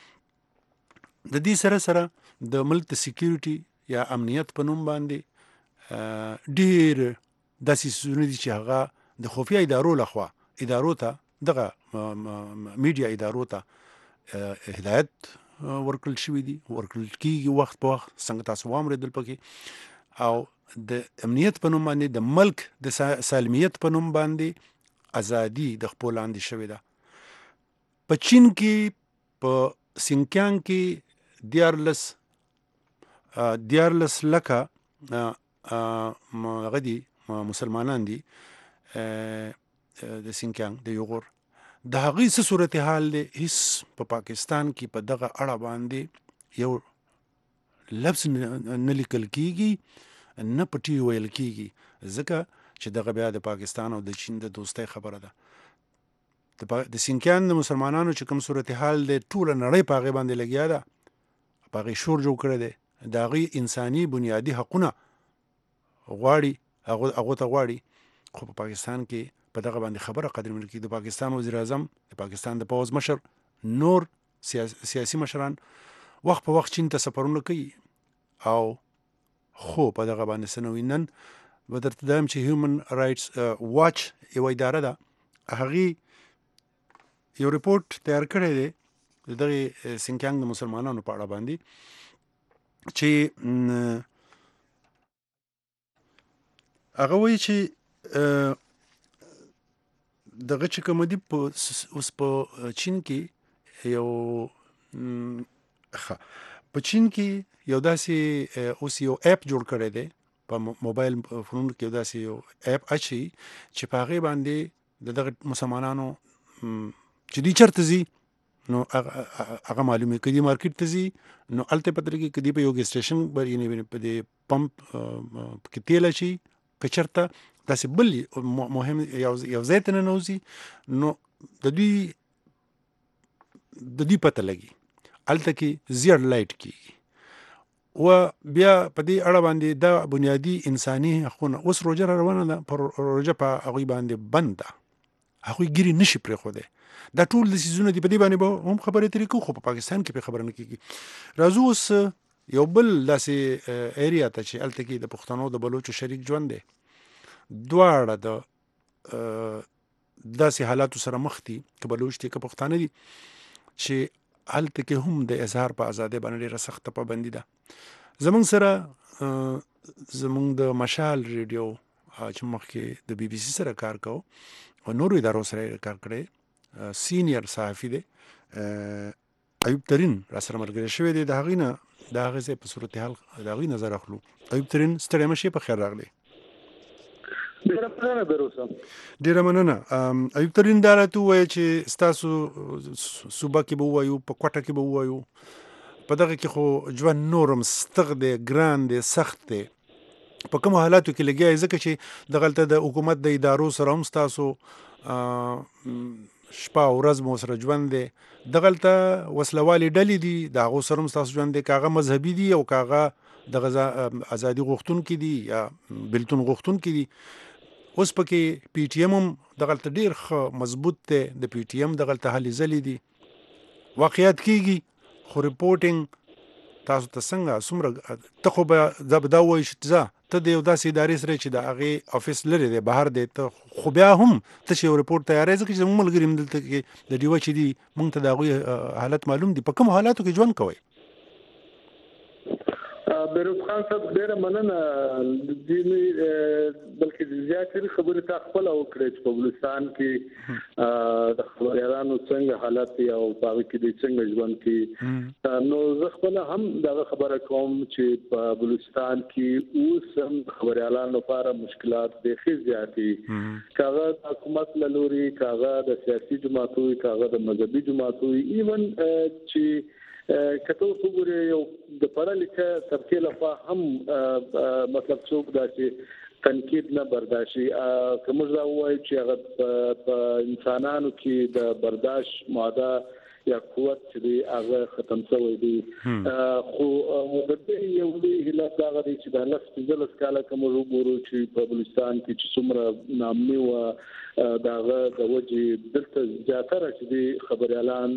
[SPEAKER 1] د دې سره سره د ملک د سکیورټي یا امنیت په نوم باندې ډېر داسې څیزونه دي چې هغه د خفیه ادارو لخوا ادارو ته دغه میډیا ادارو ته هدایت ورکړل شوي دي، ورکړل کېږي وخت په وخت، څنګه تاسو واورېدل پکې. او د امنیت په نوم باندې، د ملک د سالمیت په نوم باندې ازادي د خپل لاندې شوې ده. په چین کې په سینکیانګ کې دیارلس دیارلس لکه هغه دي مسلمانان دي د سینکیانګ د یوغور. د هغوی څه صورتحال دی هیڅ په پاکستان کې په دغه اړه باندې یو لفظ نه لیکل کېږي، نه په ټي وي ویل کېږي، ځکه چې دغه بیا د پاکستان او د چین د دوستۍ خبره ده. د سینکیان د مسلمانانو چې کوم صورتحال دی ټوله نړۍ په هغې باندې لګیا ده، په هغې شور جوړ کړی دی. د هغوی انساني بنیادي حقونه غواړي، هغو ته غواړي. خو په پاکستان کې په دغه باندې خبره قدر مل کېږي. د پاکستان وزیر اعظم، د پاکستان د پوځ مشر، نور سیاسي مشران
[SPEAKER 13] وخت په وخت چین ته سفرونه کوي او خو په دغه باندې سنوي نن به درته دایم چې هیومن رایټس واچ یوه اداره ده هغې یو ریپورټ تیار کړی دی د دغې سینکیانګ د مسلمانانو په اړه باندې چې هغه وایي چې دغه چې کوم دي اوس په چین کې یو په چین کې یو داسې اوس یو اپ جوړ کړی دی په موبایل فونونو کې یو داسې یو اپ اچي چې په هغې باندې د دغه مسلمانانو چې دوی چېرته ځي نو هغه معلوموي که دوی مارکیټ ته ځي نو هلته پته لګي که دوی په یو ګیس سټیشن یعنې په دې پمپ کې تیل اچي که چېرته داسې بل مهم یو ځای ته ننوځي نو د دوی د دوی پته لګي هلته کې زیړ لایټ کېږي و بیا په دې اړه باندې دا بنیادي انساني حقونه اوس روژه را روانه ده په روژه په هغوی باندې بند ده هغوی ګیرې نشي پرېښودی دا ټول د څیزونه دي په دې باندې به هم خبرې ترې کوو خو په پاکستان کې پرې خبره نه کېږي راځو اوس یو بل داسې ایریا ته چې هلته کې د پښتنو د بلوچو شریک ژوند دی دواړه د داسې حالاتو سره مخ دي که بلوچ دي که پښتانه دي چې هلته کې هم د اظهار په ازادۍ باندې ډېره سخته پابندي ده زموږ سره زموږ د مشال ریډیو چې مخکې د بي بي سي سره کار کوو او نورو ادارو سره کار کړی سینیر صحافي دی ایوب ترین را سره ملګری شوی دی د هغې نه د هغې ځای په صورتحال د هغې نظر اخلو ایوب ترین ستړی مه شئ په خیر راغلی
[SPEAKER 14] ډیره مننه بیروسه
[SPEAKER 13] ډیره مننه ایوب ترین دا راته ووایه چې ستاسو صوبه کې به ووایو په کوټه کې به ووایو په دغه کې خو ژوند نورم ستغ دی ګران دی سخت دی په کومو حالاتو کې لګیا یې ځکه چې دغلته د حکومت د ادارو سره هم ستاسو شپه او ورځ مو سره ژوند دی دغلته وسلوالې ډلې دي د هغو سره هم ستاسو ژوند دی که هغه مذهبي دي او که هغه دغه ازادي غوښتونکي دي یا بېلتون غوښتونکي دي اوس پکې پی ټي ایم هم دغلته ډېر ښه مضبوط دی د پی ټي ایم دغلته هلې ځلې دي واقعیت کېږي خو ریپورټینګ تاسو ته څنګه څومره ته خو به دا به دا ووایي چې ځه ته د یو داسې ادارې سره چې د هغې افیس لرې دی بهر دی ته خو بیا هم ته چې یو ریپورټ تیاروې ځکه چې زموږ ملګري هم دلته کې د ډیوه چې دي موږ ته د هغوی حالت معلوم دي په کومو حالاتو کې ژوند کوئ
[SPEAKER 14] بیروز خان صاحب ډیره مننه بلکې زیاتې خبرې تا خپله وکړې چې په بلوچستان کې د خبریالانو څنګه حالت دي او په هغه کې دوی څنګه ژوند کوي نو زه خپله هم دغه خبره کوم چې په بلوچستان کې اوس هم خبریالانو لپاره مشکلات بیخي زیات دي که هغه د حکومت له لوري که هغه د سیاسي جماعتو وي که هغه د مذهبي جماعتو وي ایون چې کته وګورئ یو د پړه لیکه طبقه لخوا هم مطلب څوک دا چې تنقید نه برداشي کوم ځای وایي چې هغه په انسانانو کې د برداشت ماده یا قوت چې هغه ختم شوی دی خو د دې یو دی هله دا غوډي چې د لاس په ځل سکاله کوم وګورو چې په بلوچستان کې چې څومره نامني و داغه د وجه دلته زیاتره چې دی خبريالان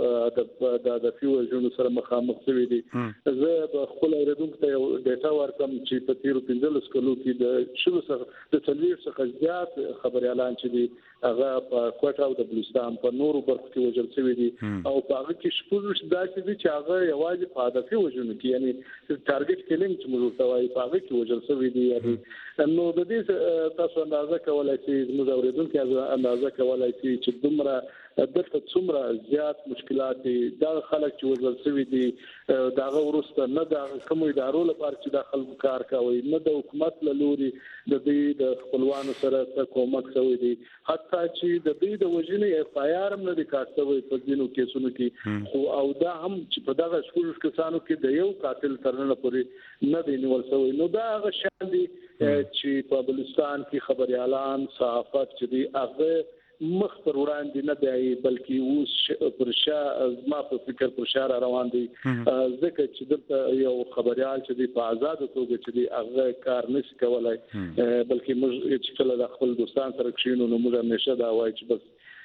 [SPEAKER 14] د د فیو ژوند سره مخامخ شوي دي زه په خپل اوریدونکو ته یو ډیټا ورکم چې په تیرو پنځلس کلو کې د شلو سره د څلور څخه زیات خبريالان چې دی هغه په کوټه او د بلوچستان په نورو برخو کې وژل شوي دي او په هغه کې شپږ دا چې هغه یوازې په هدفي وژنو کې یعنی ټارګټ کیلینګ چې موږ ته وایي په هغه کې وژل شوي دي یعنی نو د دې تاسو اندازه کولای شئ موږ اوریدونکو اندازه کولای شئ چې دومره دلته څومره زیات مشکلات دي دا خلک چې وژل شوي دي دا ورسته نه د کوم ادارو لپاره چې د خلکو کار کوي نه د حکومت له لوري د دې د خپلوانو سره کومک شوی دي حتی چې د دې د وژنې اف آی آر هم نه دي کاټوي په ځینو کیسونو کې خو او دا هم چې په دغه شپږ کسانو کې د یو قاتل ترنه پورې نه دی نیول شوی نو دا هغه شان دي چې په بلوچستان کې خبريالان صحافت چې دی هغه مخ پر وړاندې نه دی بلکې اوس پر شا ما په فکر پر شا روان دي ځکه چې دلته یو خبريال چې دی په آزاد توګه چې دی هغه کار نشي کولای بلکې موږ چې کله د خپل دوستان سره کښینو نو موږ همیشه دا وایو چې بس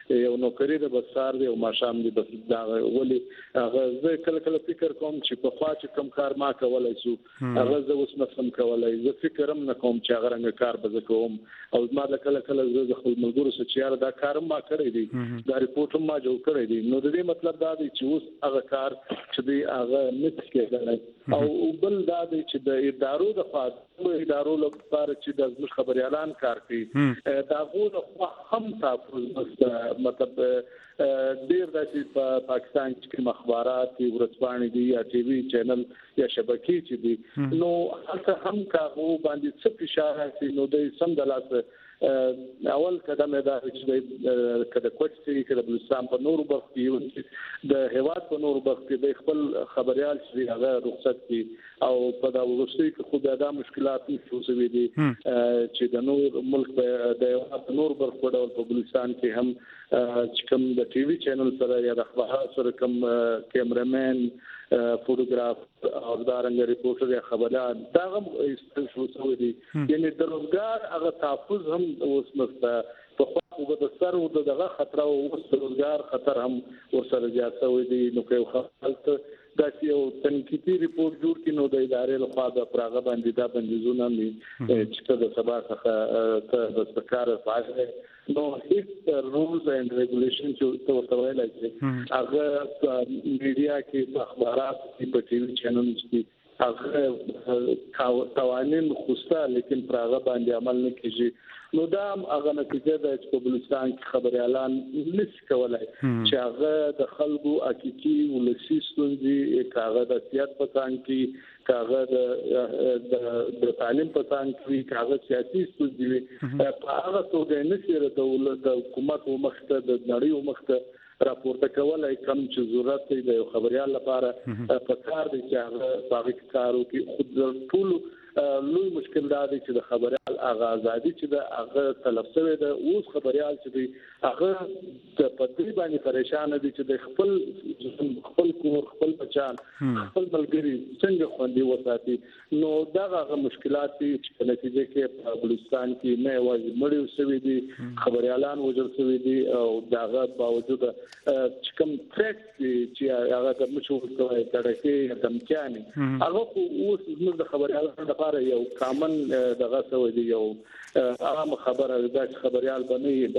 [SPEAKER 14] یو نوکری د بسار دی او ماشام دی بس دا ولي هغه زه کله کله فکر کوم چې په خوا چې کم کار ما کولای شو هغه زه اوس نسم کولای زه فکر هم نه کوم چې هغه رنګ کار به کوم او ما د کله کله زه خپل ملګرو سره چې دا کار ما کړی دی دا ریپورت ما جوړ کړی دی نو د دې مطلب دا دی چې اوس هغه کار چې دی هغه نس کېدل او بل دا دی چې د ادارو د خاطر ادارو لپاره چې د زموږ خبريالان کار کوي دا غو هم تاسو مطلب ډیر د پاکستان کې مخابرات ورځپاڼې دي یا ټي وي چینل یا شبکې چې دي نو هغه هم کاغو باندې څه فشار راځي نو د سم د لاس اول قدم دا چې کله کوټسي کله بلوچستان په نورو برخو کې د هواد په نورو برخو کې د خپل خبريال چې هغه رخصت کی او په دا ورسې کې خو دا مشکلات شوې دي چې د نور ملک د نور برخو په بلوچستان کې هم چې کوم د ټي وي چینل سره یا د اخبار سره کوم کیمرامین فوټوګراف او دارنګ ریپورټر یا خبريال دا هم استل شو سوي دي یعنی د روزګار هغه تحفظ هم اوس نشته په خو د سر او دغه خطر او اوس روزګار خطر هم ورسره زیات شوی دي نو که خپل دا یو تنقیدي ریپورت جوړ کینو د ادارې له خوا د پراغه باندې دا بندیزونه مې چې د سبا څخه ته د سرکار فعال نو هیڅ رولز اینڈ ریګولیشن چې ورته ویل شي هغه میډیا کې اخبارات په ټي وي چینل کې هغه قوانين خوسته لیکن پراغه باندې عمل نه کیږي نو دا هغه نتیجه ده چې په بلوچستان کې خبريالان نس کولای چې هغه د خلکو حقيقي ولسی ستونزې کاغه د سیاست په څنګه کې کاغه د د تعلیم په څنګه کې کاغه سیاسي ستونزې په هغه توګه نه سره د حکومت او مخته د نړۍ او مخته راپورته کولای کم چې ضرورت دی د خبريال لپاره په کار دی چې هغه باغی کارو کې خود ټول لوی مشکل دا دی چې د خبريال هغه ازادي چې د هغه طلب شوی د اوس خبريال چې دی هغه د پدې باندې پریشان دي چې د خپل خپل کور خپل بچان خپل ملګری څنګه خوندي وساتي نو دا هغه مشکلات دي چې په نتیجه کې په بلوچستان کې نه واځي مړیو شوی دي خبريالان وجل شوی دي او داغه باوجود چې کوم ټریک چې هغه د مشهور کوي ترکه دمکاني هغه اوس موږ د خبريالانو لپاره یو کامن دغه سوي دی یو عام خبره ده چې خبريال باندې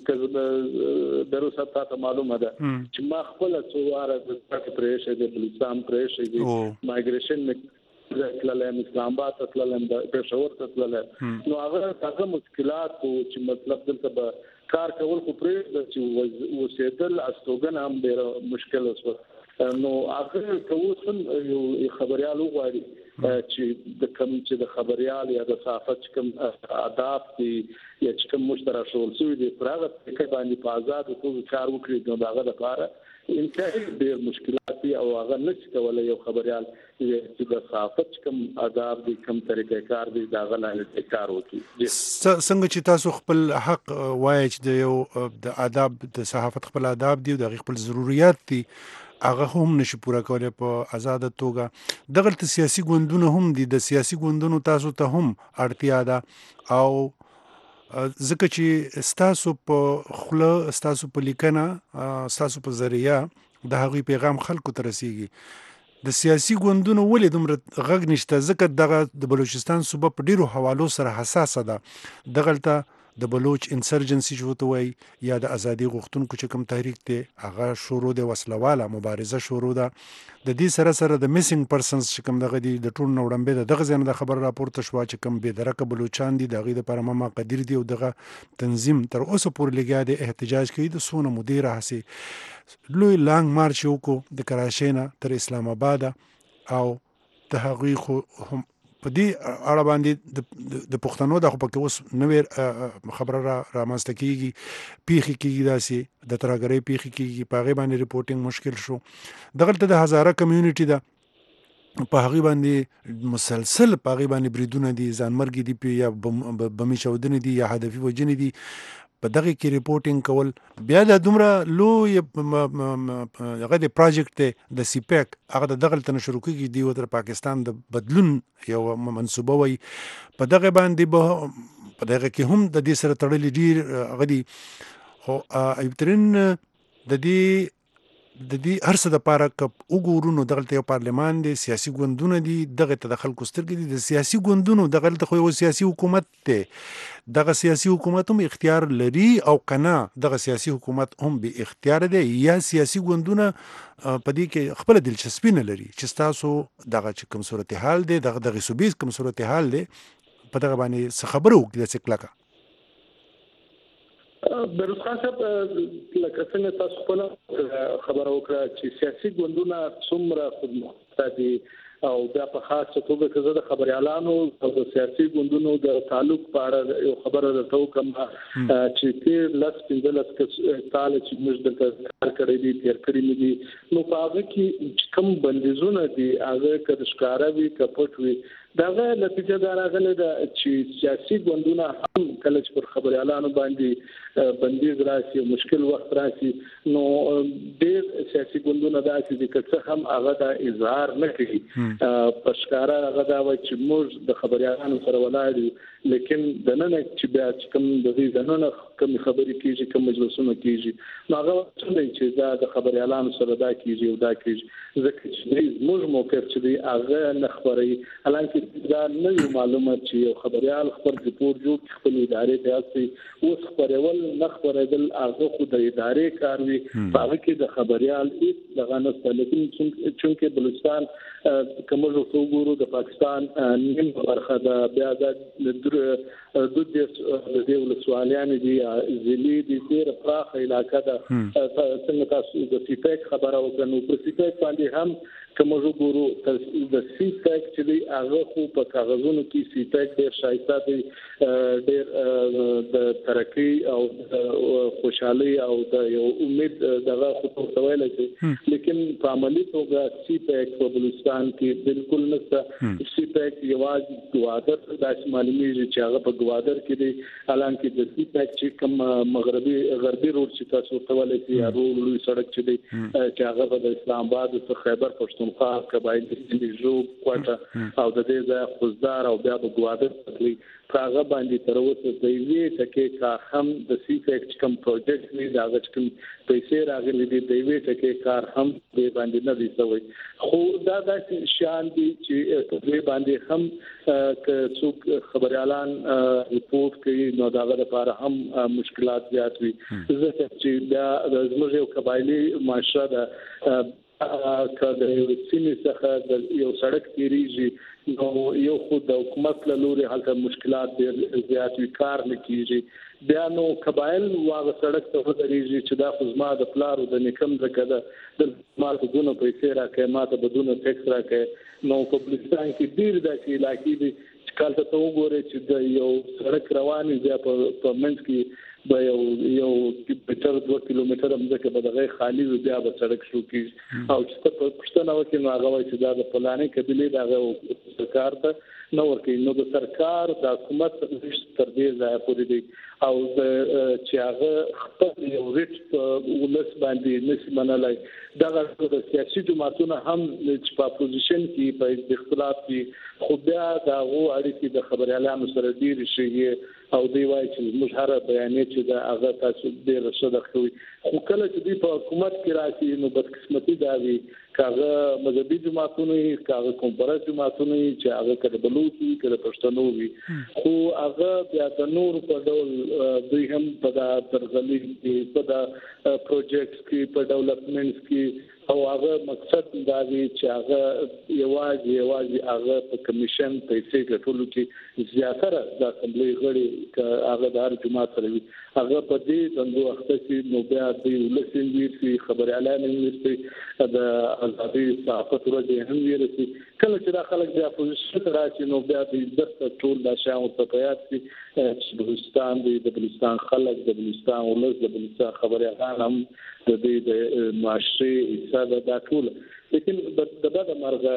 [SPEAKER 14] بلکې دروسه تاسو معلومه ده چې ما خپل څواره د پرېشه د بلوچستان پرېشه دی مایګریشن تللم اسلام آباد تللم پېښور تللم نو هغه هغه مشکلات چې مطلب دلته به کار کول خو پرې چې وسیدل استوګن هم ډېر مشکل وسو نو هغه کوم یو خبريال وغواړي چې د کوم چې د خبريال یا د صحافت کوم آداب دي یا چې کوم مشترک شول سوي دي پراغه کې باندې په آزاد او کار وکړي نو داغه لپاره انتهایی ډېر مشکلات دي او هغه نشي کولای یو خبريال چې د صحافت کوم آداب دي کوم طریقې کار دي داغه نه کار وکړي
[SPEAKER 13] څنګه چې تاسو خپل حق وایي چې د یو د آداب د صحافت خپل آداب دي او د خپل ضرورت دي هغه هم نشي پوره کولای په آزاد توګه دغه سیاسي ګوندونه هم دي د سیاسي ګوندونو تاسو ته هم اړتیا ده او ځکه چې ستاسو په خله ستاسو په لیکنه ستاسو په ذریعہ د هغوی پیغام خلکو ته رسیږي د سیاسي ګوندونو ولې دومره غږ نشته ځکه دغه د بلوچستان صوبه په ډیرو حوالو سره حساسه ده دغلته د بلوچ انسرجنسي جوړته وای یا د ازادي غوښتونکو چې کوم تحریک دی هغه شروع د وسلواله مبارزه شروع ده د دې سره سره د میسنګ پرسنز چې کوم دغه دی د ټول نوړمبه دغه ځنه د خبر راپورته شو چې کوم به درکه بلوچان دي دغه د پرمما قدیر دی او دغه تنظیم تر اوسه پورې لګیا دی احتجاج کوي د سونه مدیر هسي لوی لانګ مارچ وکړو د کراچۍ نه تر اسلام آباد او د هغوی خو هم په دې اړه باندې د پښتنو د خو پکې اوس نوې خبره را رامنځته کیږي پیښې کیږي داسې د ترهګرۍ پیښې کیږي په هغې باندې ریپورټینګ مشکل شو دغلته د هزاره کمیونټي ده په هغې باندې مسلسل په هغې باندې بریدونه دي ځانمرګي دي یا بمي چاودنې دي یا هدفي وژنې دي په دغه کې ریپورټینګ کول بیا د دومره لوی هغه د پروجیکټ دی د سی پیک هغه د دغه تن شروع کیږي دی د پاکستان د بدلون یو منسوبه وي په دغه باندې به په دغه کې هم د دې سره تړلې ډیر هغه دي خو ایوب ترین د دې د دې هر څه د پاره کپ وګورو نو دغلته یو پارلمان دی، سیاسي ګوندونه دي، دغه ته د خلکو سترګې دي. د سیاسي ګوندونو دغلته خو یو سیاسي حکومت دی، دغه سیاسي حکومت هم اختیار لري او کنه دغه سیاسي حکومت هم به اختیار دی، یا سیاسي ګوندونه په دې کې خپل دلچسپي نه لري چې تاسو دغه چې کوم صورتحال دی، دغه دغه صوبې کوم صورتحال دی په دغه باندې څه خبره وکړي چې کلکه
[SPEAKER 14] بیروز خان صاحب لکه څنګه تاسو خپل خبره وکړه چې سیاسي ګوندونه څومره خودمختار دي او بیا په خاصه توګه که زه د خبريالانو او د سیاسي ګوندونو د تعلق په اړه یو خبره درته وکړم چې تیر لس پنځلس کال چې موږ دلته کار کړی دي تیر کړی دي نو په هغه کې کوم بندیزونه دي هغه که د ښکاره وي که پټ وي دغه نتیجه دا راغله چې سیاسي ګوندونه هم کله چې پر خبريالانو باندې بندیز راشي مشکل وخت راشي نو ډېر سیاسي ګوندونه داسې دي چې هم هغه د اظهار نه کوي په ښکاره هغه دا وایي چې موږ د خبريالانو سره ولاړ یو لیکن د نن چې بیا چې کوم د دې زنونه کوم خبرې کیږي کوم مجلسونه کیږي نو هغه څنګه چې دا د خبريالانو سره دا کیږي او دا کیږي ځکه چې موږ موقف چې دی هغه نه خبري حالانکه دا نه یو معلومه چې یو خبريال خبر ریپورت جوړ خپل ادارې ته اصلي اوس خبرول نه خبرېدل هغه خو د ادارې کار وي هغه کې د خبريال هیڅ دغه نه لیکن چونکه بلوچستان کومو وګورو د پاکستان نیم برخه د بیا د د دې ولسوالیان دي ځلې د ډېر پراخه علاقې ده څنګه تاسو د سیپیک خبره وکړو په سیپیک باندې هم کومو وګورو د سیپیک چې دی هغه خو په کاغذونو کې سیپیک ډېر شایسته دی ډېر د ترقی او خوشحالي او د یو امید دغه خو تویل شي لیکن په عملي توګه سیپیک په بلوچستان کې بالکل نشته سیپیک یوازې ګوادر د معلومي چې هغه په ګوادر کې دی حالانکه د سیپیک چې کوم مغربي غربي روډ چې تاسو تویل شي یا لوی سړک چې دی چې هغه د اسلام آباد او خیبر پښتونخوا قبایل د جوب کوټه او د دې ځای خوزدار او بیا په ګوادر تکلی هغه باندې تر اوسه د یوې ټکي کار هم د سیفیک کوم پروجیکټ نه دا چې کوم پیسې راغلي دي د یوې ټکي کار هم د باندې نه دي شوی خو دا د شان دي چې په دې باندې هم ک څوک خبريالان ریپورت کوي نو دا لپاره هم مشکلات زیات وي ځکه چې دا زموږ یو قبایلی معاشره ده کله یو سیمه څخه د یو سړک تیریږي نو یو خو د حکومت له لوري هلته مشکلات ډېر زیات وي کار نه کیږي بیا نو قبایل واغه سړک ته ودرېږي چې دا خو زما د پلارو د نکم ځکه ده د مارکو دونه پیسې راکې ماته بدونه ټیکس راکې نو په بلوچستان کې ډېر داسې علاقې دي چې کله ته وګورې چې د یو سړک رواني ځای په منځ کې به یو یو کیلومتر دوه کیلومتر همدغه به دغه خالی بیا به سړک شو کیږي او چې په پښتنه وکړي نو هغه وایي چې دا د فلانې قبيله دغه سرکار ته نو ورکړي نو د سرکار د حکومت تر دې ځای پورې دی او چې هغه خپل یو ریټ ولس باندې نشي منلای دغه د سیاسي جماعتونو هم چې په اپوزیشن کې په اختلاف کې خو بیا دا غو اړیکې د خبريالانو سره ډېر شي او دی وایي چې موږ هر بیانې چې دا هغه تاسو ډېر رسد کوي خو کله چې دی په حکومت کې راشي نو بدقسمتي دا وي کاغه مذهبي جماعتونه کاغه کومپرات جماعتونه چې هغه کله بلوچي کله پښتنو وي خو هغه بیا د نور په ډول دوی هم په ترغلي کې په دا پروجیکټس کې په ډیولپمنټس کې او هغه مقصد دا دی چې هغه یوازې یوازې هغه په کمیشن پیسې ګټلو کې زیاتره د اسمبلی غړي هغه د هر جماعت سره وي هغه په دې دندو وخت کې نو بیا د ولسین ویرسي خبريالان ویرسي د ازادي صحافت ورځ هم ویرسي کله چې داخله د اپوزیشن راشي نو بیا د عزت ټول د شاو په پیات چې بلوچستان د بلوچستان خلک د بلوچستان ولس د بلوچستان خبريالان هم د دې د معاشري حساب د ټول لیکن د بده مرغه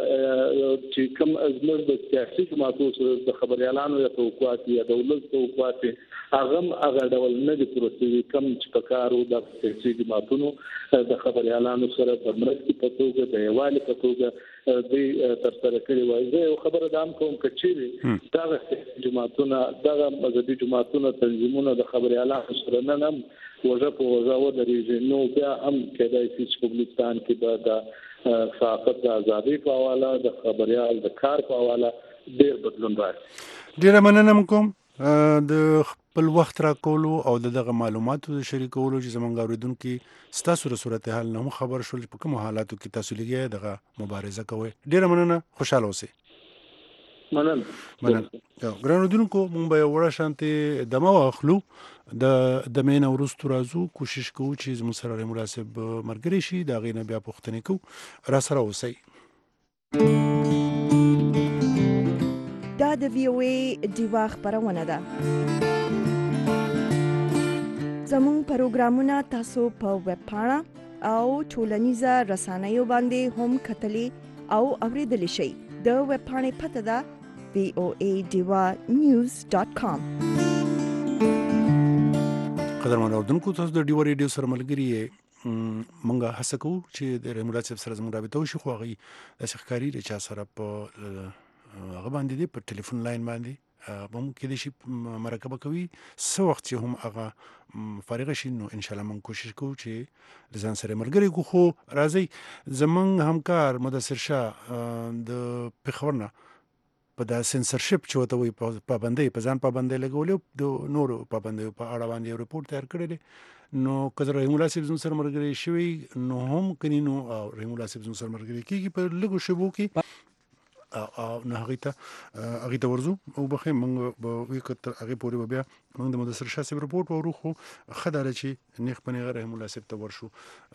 [SPEAKER 14] چې کوم ازمر د سیاسي جماعتونو د خبريالانو د توقعات یا د ولس توقعات هغه هغه ډول نه دي پروسې کم چې په کارو د سیاسي جماعتونو د خبريالانو سره د مرستې په توګه د یوالي په توګه د تر سره کړی وایي زه یو خبره دام کوم کچېری دا جماعتونه دا مذهبي جماعتونه تنظیمونه د خبريالانو سره نه نم وجه په وجه ودرېږي. نو بیا هم کېدای شي چې په بلوچستان کې به د صحافت د ازادۍ په حواله د خبریال د کار په حواله ډېر بدلون راشي.
[SPEAKER 13] ډېره مننه کوم د خپل وخت راکولو او دغه معلوماتو د شریکولو چې زمونږ اورېدونکي ستاسو د صورتحال نه هم خبر شول چې په کومو حالاتو کې تاسو لګیا دغه مبارزه کوئ. ډېره مننه، خوشحاله اوسئ.
[SPEAKER 14] مننه.
[SPEAKER 13] مننه. ګرانو اورېدونکو، موږ به یو وړه شانتې دمه واخلو. د دمې نه وروستو راځو، کوشش کوو چې زموږ سره رحیم الله صاحب ملګری شي، د هغې نه بیا پوښتنې کوو. را سره اوسئ.
[SPEAKER 6] دا د وی او ای ډیوا خبرونه ده. زموږ پروګرامونه تاسو په ویب پاڼه او ټولنیزه رسنیو باندې هم کتلی او اوریدلی شئ. د ویب پاڼې پته ده وی او ای ډیوا نیوز ډاټ کام.
[SPEAKER 13] قدرمن اورېدونکو، تاسو د ډیوا ریډیو سره ملګري یې. مونږه هڅه کوو چې د رحیم الله صاحب سره زموږ رابطه وشي، خو هغوی داسې ښکاري د چا سره په هغه باندې دی په ټلیفون لاین باندې به هم کېدای شي مرکه به کوي. څه وخت چې هم هغه فارغه شي نو انشاءالله موږ کوشش کوو چې د ځان سره ملګري کړو. خو راځئ، زموږ همکار مدثر شاه د پېښور نه په دا سنسرشپ چې ورته وایي پابندۍ په ځان پابندۍ لګولې د نورو پابندیو په اړه باندې یو رپورټ تیار کړی دی. نو که رحیم الله صاحب زموږ سره ملګری شوي نو هم کني نو رحیم الله صاحب زموږ سره ملګری کېږي په لږو شیبو کې او نه هغې ته هغې ته ورځو او بخیر موږ به وایو که تر هغې پورې به بیا موږ د مدثر شاه صاحب رپورټ واورو. خو ښه دا ده چې نیغ په نیغه رحیم الله صاحب ته ورشو،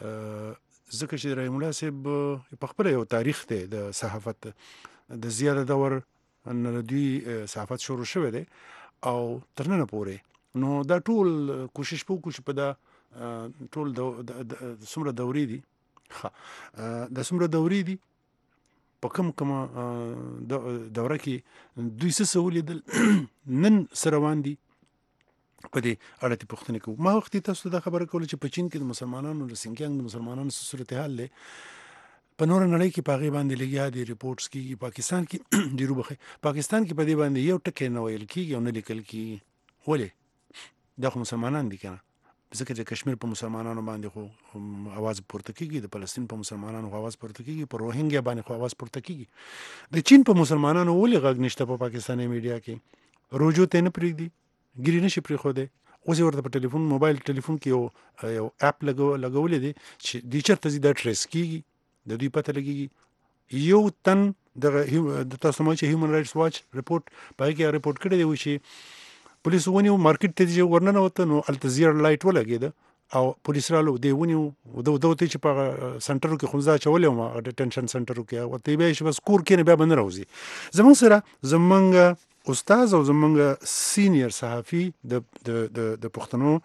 [SPEAKER 13] ځکه چې رحیم الله صاحب په خپله یو تاریخ دی د صحافت د زیاده دور نه د دوی صحافت شروع شوی دی او تر ننه پورې. نو دا ټول کوشش به وکړو چې په دا ټول څومره دورې دي ښه دا څومره دورې دي په کوم کومه دوره کې دوی څه څه ولیدل نن څه روان دي په دې اړه ته پوښتنې کوو. ما وختي تاسو ته دا خبره کوله چې په چین کې د مسلمانانو د سینګیانګ د مسلمانانو څه صورتحال دی، په نوره نړۍ کې په هغې باندې لګیا دي ریپورټس کېږي. پاکستان کې ډېرو بخیر پاکستان کې په دې باندې یو ټکی نه ویل کېږي او نه لیکل کېږي. ولې؟ دا خو مسلمانان دي که نه، ځکه چې کشمیر په مسلمانانو باندې خو اواز پورته کېږي، د فلسطین په مسلمانانو خو اواز پورته کېږي، په روهینګیا باندې خو اواز پورته کېږي. د چین په مسلمانانو ولې غږ نشته په پاکستاني میډیا کې؟ روجو ته نه پرېږدي، ګیري نشي پرېښودی. اوس یې ورته په ټلیفون موبایل ټلیفون کې یو یو اپ لګولی دی چې دوی چېرته ځي دا ټریس کېږي، د دوی پته لګېږي. یو تن دغه د تاسو ته چې هیومن رایټس واچ رپورټ په هغې کې هغه رپورټ کړی دی وایي چې پولیس ونیو مارکیټ ته چې ورننوته نو هلته زیړ لایټ ولګېده او پولیس رالو دی ونیو ده ده ورته چې په هغه سنټرو کې خونځه اچولی وم هغه ډیټنشن سنټرو کې ورته یې بیا چې بس کور کښېنه بیا به نه راوځي. زموږ سره زموږ استاد او زموږ سینیر صحافي د د د د پښتنو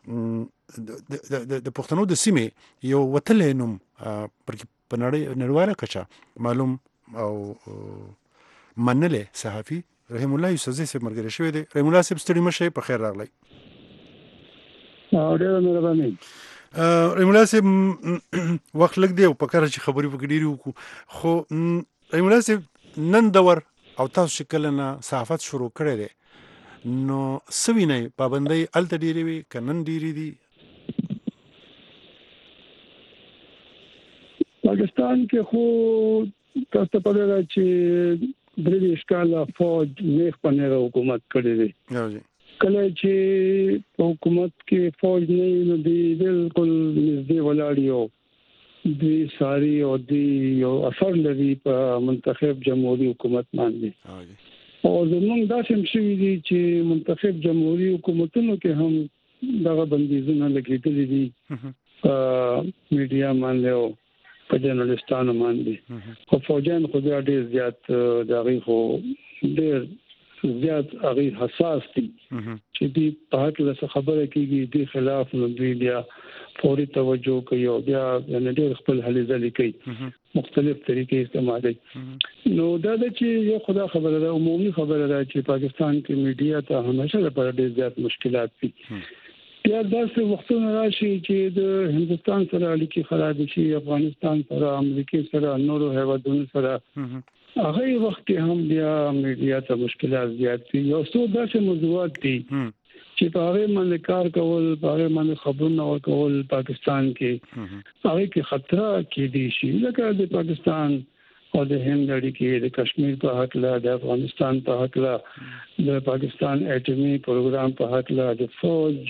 [SPEAKER 13] د پښتنو د سیمې یو وتلی نوم په نړۍ نړیواله کچه معلوم او منلی صحافي رحیم الله یوسفزی صاحب ملګری شوی دی. رحیم الله صاحب ستړي مه شئ، په خیر راغلی.
[SPEAKER 14] ډېره مهرباني.
[SPEAKER 13] رحیم الله صاحب وخت لږ دی او پکار چې خبرې پکې ډېرې وکړو، خو رحیم الله صاحب نن دور او تاسو چې کله نه صحافت شروع کړی دی نو څه وینئ؟ پابندۍ هلته ډېرې وي که نن ډېرې دي؟
[SPEAKER 14] پاکستان کې خو تاسو ته پته ده چې درې کاله فوج نیغ په نیغه حکومت کړی دی. کله چې په حکومت کې فوج نه وي نو دوی بالکل نږدې ولاړ یو دوی ساري او دوی یو اثر لري په منتخب جمهوري حکومت باندې. او زموږ داسې هم شوي دي چې منتخب جمهوري حکومتونو کې هم دغه بندیزونه لګېدلي دي په میډیا باندې او په جرنالستانو باندې. خو فوجیان خو بیا ډېر زیات د هغوی خو ډېر زیات هغوی حساس دي چې دوی په هکله څه خبره کېږي دوی خلاف نو دوی بیا فوري توجه کوي او بیا یعنې ډېر خپل هلې ځلې کوي، مختلف طریقې استعمالوي. نو دا ده چې یو خدا خبره ده، عمومي خبره ده چې پاکستان کې میډیا ته همیشه لپاره ډېر زیات مشکلات دي. بیا داسې وختونه راشي چې د هندوستان سره اړیکې خراب شي، افغانستان سره، امریکې سره، نورو هیوادونو سره، هغه وخت کې هم بیا میډیا ته مشکلات زیات دي. یو څو داسې موضوعات دي
[SPEAKER 15] چې په هغه باندې کار کول، په هغه باندې خبرونه ورکول پاکستان کې هغه کې خطر کې دي شي، لکه د پاکستان او د هند اړیکې، د کشمیر په حق له، د افغانستان په حق له، د پاکستان اټومي پروګرام په حق له، د فوج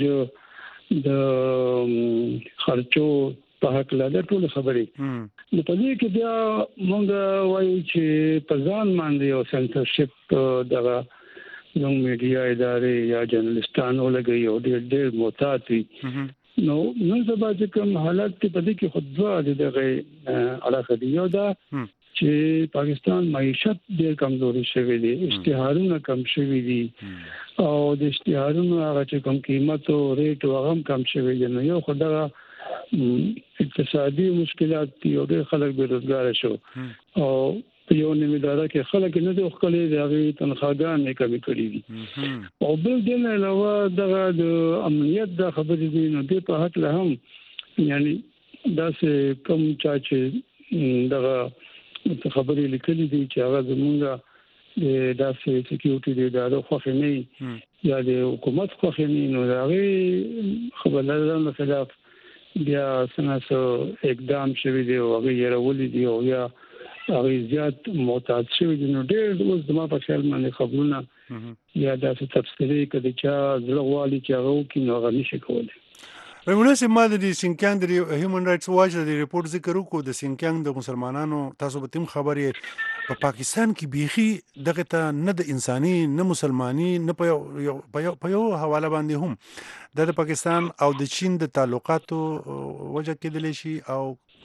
[SPEAKER 15] د خرچو په حق له، د ټول خبرې نو په دې کې بیا موږ وایو چې په ځان باندې او سنسرشپ دغه زموږ میډیا ادارې یا جرنالستان ولګي او ډېر ډېر محتاط وي. نو نن سبا چې کوم حالت په دې کې خود ځا دغه علاقه دی یو دا چې پاکستان معیشت ډېر کمزوري شوی دی، اشتهارونه کم شوی دي او د اشتهارونو هغه چې کوم قیمت او ریټ او هغه کم شوی دی. نو یو خدای اقتصادي مشکلات دي او ډېر خلک بیروزګار شو او په یو نیمه اداره کې خلک نه د خپل د هغه تنخواګانې کمی کړې دي او بل دې نه علاوه دغه د امنیت د خبرې دي. نو دې په حق له هم یعنی دا چې کوم چا چې دغه خبرې لیکلې دي چې هغه زمونږ د داسې سکیورټي د ادارو خوښ نه یا د حکومت خوښ نه، نو هغه خبرلارانو خلاف بیا څنګه اقدام شوی دی او هغه یې راولي دي او یا هغه زیات معتاد شوی دي. نو ډېر اوس د ما په خیال باندې خبرونه یا داسې تفسیري کړي چې زړه غواړي چې هغه کې نو هغه نشي کولای.
[SPEAKER 13] ولسی ما د سینکیانګ د هیومن رائټس واچ د ریپورت ذکر وکړو د سینکیانګ د مسلمانانو، تاسو به تم خبرې په پاکستان کې بیخي دغه ته نه د انساني نه مسلماني نه په یو حواله باندې هم د پاکستان او د چین د تعلقاتو وجه کېدلی شي او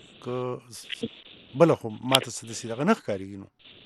[SPEAKER 13] بل خو ماته څه داسې دغه نه ښکارېږي.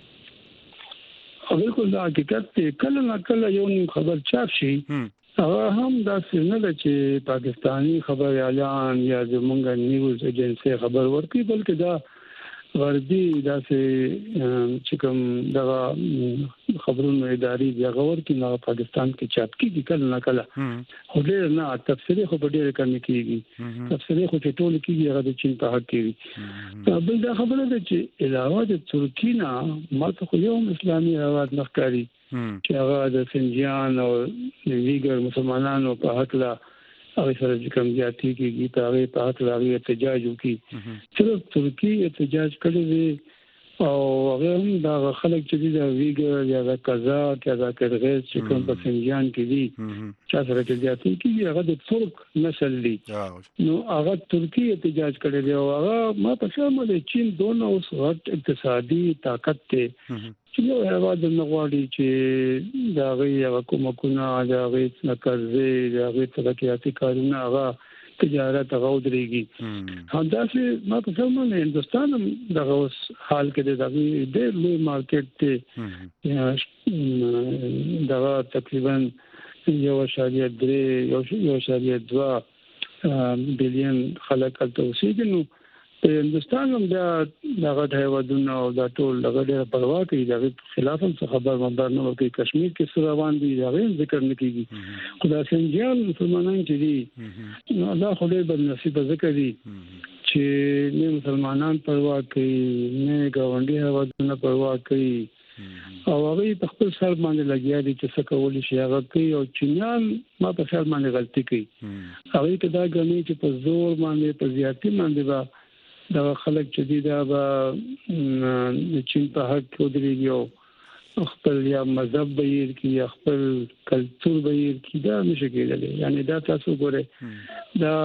[SPEAKER 13] نو
[SPEAKER 15] بالکل دا حقیقت دی، کله نه کله یو نیم خبر چاپ شي هغه هم داسې نه ده چې پاکستانی خبر اعلان یا زمونږ نیوز ایجنسی خبر ورکړي، بلکې دا غربي داسې چې کوم دغه خبرونو اداري دی هغه ورکړي نو پاکستان کې چاپ کیږي کله نه کله، خو ډېر نه تفسیري خو ډېر کم کیږي، تفسیري خو چې ټول کیږي هغه د چین په حق کیږي. بل دا خبره ده چې علاوه د ترکی نه ماته خو یو اسلامي هیواد نه ښکاري چې هغه د سنجیان او ویګر مسلمانانو په حق لا هغه سره چې کوم زیاتی کېږي په هغه په حق لا احتجاج وکړي. صرف ترکی احتجاج کړی دی او هغه هم دا خلک چې د ویګر یا د قزاق یا د کرغیز چې کوم په سنجیان کې دي چې سره چې زیاتی کېږي هغه د ترک نسل دي، نو هغه ترکی احتجاج کړی دی او هغه ما په خیال باندې چین دونه اوس غټ اقتصادي طاقت ته چې یو هیواد نه غواړي چې دا غي هغه کومکونه دا غي نکرځي دا غي ترقیاتي کارونه هغه تجارت هغه ودرېږي. همداسې ما په خیال باندې هندوستان هم دغه اوس حال کې د دغه ډېر لوی مارکیټ دی، دغه تقریبا یو اشاریه درې یو اشاریه دوه بلین خلک هلته اوسېږي. نو هندوستان هم دا دغه هیوادونه او دا ټول دغه ډېره پروا کوي، دغه خلاف هم څه خبر مبر نه ورکوي. کشمیر کې څه روان دي هغه ذکر نه کیږي، خو دا سنجیان مسلمانان چې دي نو الله خو ډېر بدنصیبه ذکر دي چې نه مسلمانان پروا کوي نه ګاونډي هیوادونه پروا کوي او هغه په خپل سر باندې لګیا دي چې څه کول شي هغه کوي. او چینیان ما په خیال باندې غلطي کوي، هغه کې دا ګڼي چې په زور باندې په زیاتی باندې با دا خلک چې دي دا به چین په حق کې ودرېږي او خپل یا مذهب به یې کې یا خپل کلتور به یې کې دا نشي کېدلی. یعنی دا تاسو ګورئ دا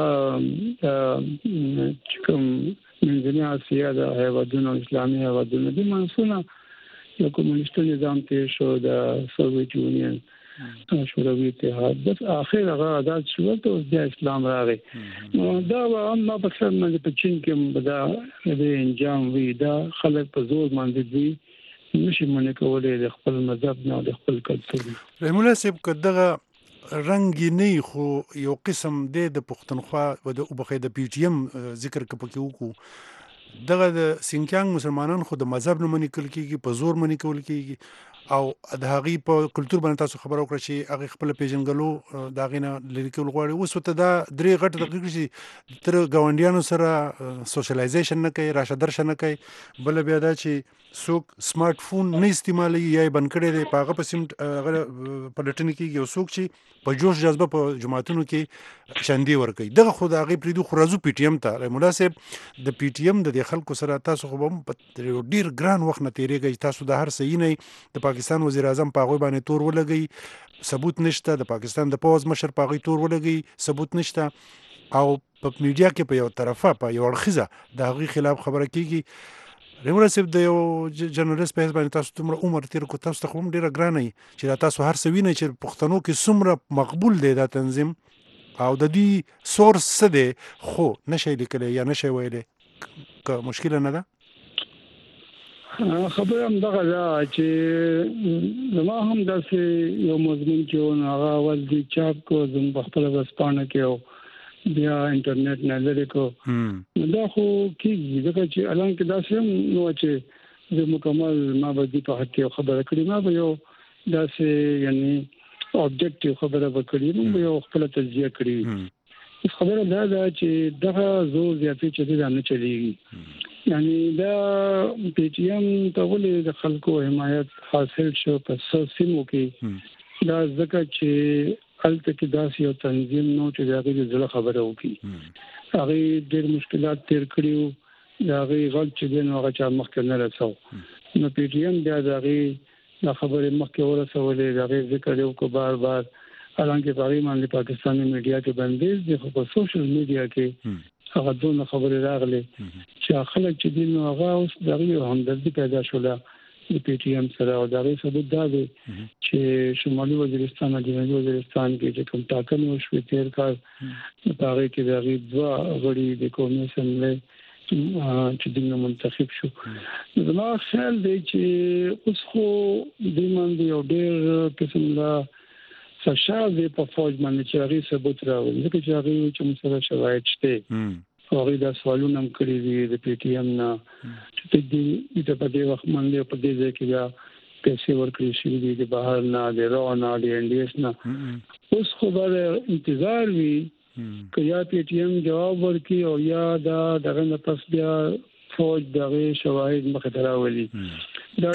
[SPEAKER 15] چې کوم منځنۍ اسیا د هیوادونو اسلامي هیوادونو دي منسونه یو کمونیستي نظام تیر شو د سوویت یونین شوروي اتحاد، بس اخر هغه آزاد شو ته د اسلام راغی. نو دا هم ما په خپل باندې په چین کې دا د انجام وی دا خلک په زور باندې دي نشي منې کولای د خپل مذهب نه د خپل کلتور.
[SPEAKER 13] رحم الله صاحب کداغه رنګ نه خو یو قسم د پښتونخوا او د وبخې د پی ټی ایم ذکر کپکې وکړو دغه د سینکیانګ مسلمانان خو د مذهب نه منې کول کېږي، په زور منې کول کېږي او د هغې په کلتور باندې تاسو خبره وکړه چې هغې خپله پېژنګلو د هغې نه لرې کول غواړي. اوس ورته دا درې غټ دقیق چې تر ګاونډیانو سره سوشلایزیشن نه کوي، راشه درشه نه کوي. بله بیا دا چې څوک سمارټ فون نه استعمالوي یا یې بند کړی دی، په هغه پسې هغه پلټنې کېږي. او څوک چې په جوش جذبه په جماعتونو کې شندې ورکوي، دغه خو د هغې پرېږدو. خو راځو پي ټي ایم ته. رحیم الله صاحب د پي ټي ایم د دې خلکو سره تاسو خو به هم په ډېر ګران وخت نه تېرېږئ. تاسو د هر صحیح نه د پاکستان وزیر اعظم په هغوی باندې تور ولګئ، ثبوت نشته. د پاکستان د پوځ مشر په هغوی تور ولګئ، ثبوت نشته. او په میډیا کې په یو طرفه په یو اړخیزه د هغوی خلاف خبره کېږي. رحیم الله صاحب د یو جرنالست په حیث باندې تاسو دومره عمر تېر کړو، تاسو ته خو هم ډېره ګرانه وي چې دا تاسو هر څه وینئ چې پښتنو کې څومره مقبول دی دا تنظیم او د دوی سورس څه دی، خو نشئ لیکلی یا نشئ ویلی. که مشکله نه ده؟
[SPEAKER 15] خبره همدغه ده چې زما هم داسې یو مضمون کې و، نو هغه اول دې چاپ کړو زموږ په خپله ورځپاڼه کې، او بیا انټرنیټ نه لرې کړو. دا خو کېږي ځکه چې الان کې داسې هم نو چې زه مکمل ما به دې په حق کې خبره کړې، ما به یو داسې یعنی اوبجیکټیو خبره به کړې، موږ به یو خپله تجزیه کړې. خبره دا ده چې دغه زور زیاتې چې دی دا نه چلېږي. یعنی دا پی ټي ایم ته ولې د خلکو حمایت حاصل شو په څو سیمو کې، دا ځکه چې هلته کې داسې یو تنظیم نو چې د هغې د زړه خبره وکړي. هغې ډېر مشکلات تېر کړي وو، د هغې غږ چې دی نو هغه چا مخکې نه رسو. نو پی ټي ایم بیا د هغې دا خبرې مخکې ورسولې، د هغې ذکر یې وکړو بار بار. حالانکې په هغې باندې پاکستاني میډیا کې بندیز دی، خو په سوشل میډیا کې هغه دونه خبرې راغلې چې خلک چې دي نو هغه اوس د هغې یو همدردي پیدا شوله د پی ټي ایم سره. او د هغې ثبوت دا دی چې شمالي وزیرستان او جنوبي وزیرستان کې چې کوم ټاکنې وشوې تېر کال، په هغې کې د هغې دوه غړي د قومي اسمبلۍ چې دوی منتخب شو. زما خیال دی چې اوس خو دوی باندې یو ډېر قسم له فشار دی په فوج باندې چې هغې ثبوت راولي، ځکه چې هغې چې موږ سره شواهد شته، هغوی دا سوالونه هم کړي دي د پی ټي ایم نه چې دوی ته په دې وخت باندې په دې ځای کې بیا پیسې ورکړل شوي دي د بهر نه، د را نه، د این ډي ایس نه. اوس خو به انتظار وي که یا پی ټي ایم جواب ورکړي او یا دا دغه نه پس بیا فوج د هغې شواهد مخې ته راولي. دا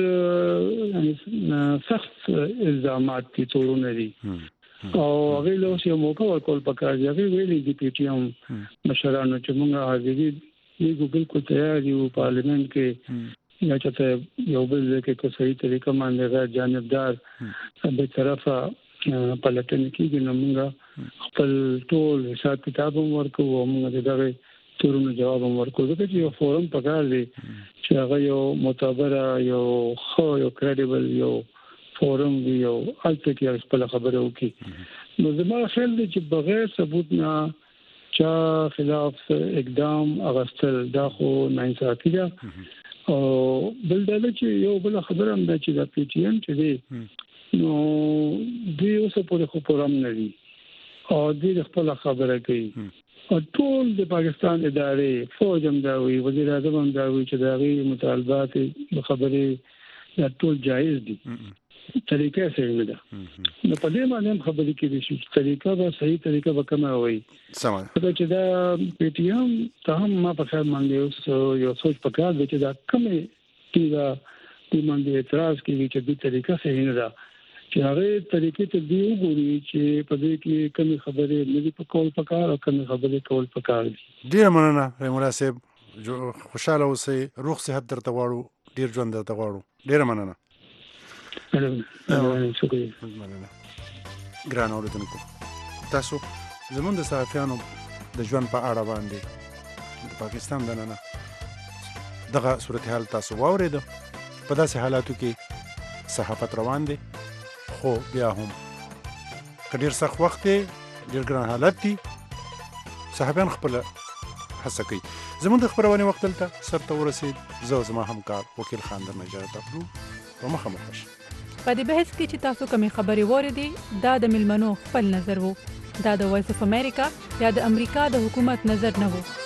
[SPEAKER 15] ډېر سخت الزامات دي، تورونه دي، او هغې له اوس یو موقع ورکول پکار دي. هغې ویلي دي پی ټي ایم مشرانو چې موږ حاضري لیږو بالکل تیار یو پارلیمنت کې، یا چېرته یو بل ځای کې که صحیح طریقه باندې غیر جانبدار بې طرفه پلټنې کېږي، نو موږ خپل ټول حساب کتاب هم ورکوو او موږ د دغې تورونو جواب هم ورکوو. ځکه چې یو فورم پکار دی چې هغه یو معتبره، یو ښه، یو کریډیبل یو فورم وي، او هلته کې خپله خبره وکړي. نو زما خیال دی چې بغیر ثبوت نه چا خلاف اقدام اغستل دا خو ناانصافي ده. او بل دا چې یو بله خبره هم ده چې دا پی ټي ایم چې دی نو دوی اوسه پورې خو پوره هم نه دي او دوی د خپله خبره کوي. او ټول د پاکستان ادارې، فوج هم دا وي، وزیر اعظم هم دا وي چې د هغې مطالبات د خبرې دا ټول جایز دي، طریقه صحیح نه ده. نو په دې باندې هم خبرې کېدای شي چې طریقه به صحیح طریقه به کومه وي. ځکه چې دا پی ټي ایم ته هم ما په خیال باندې اوس یو سوچ پکار دی چې دا کومې ټیږه دې باندې اعتراض کوي چې دې طریقه صحیح نه ده، چې هغې طریقې ته دې وګوري چې په دې کې کومې خبرې نه دي په کول پکار او کومې خبرې کول پکار دي.
[SPEAKER 13] ډېره مننه رحیم الله صاحب، خوشحاله اوسئ، روغ صحت درته غواړو، ډېر ژوند درته غواړو. ډېره مننه. ګران اوریدونکو، تاسو زموږ د صحافیانو د ژوند په اړه باندې د پاکستان دننه دغه صورتحال تاسو واورېده. په داسې حالاتو کې صحافت روان دی، خو بیا هم که ډېر سخت وخت دی، ډېر ګران حالت دی، صحافیان خپله هڅه کوي. زموږ د خپرونې وخت دلته سرته ورسېد. زه زما همکار وکیل خان درنه اجازت اخلو. په مخه مو ښه.
[SPEAKER 16] په دې بحث کې چې تاسو کومې خبرې واورېدې دا د میلمنو خپل نظر و، دا د وایس اف امریکا یا د امریکا د حکومت نظر نه و.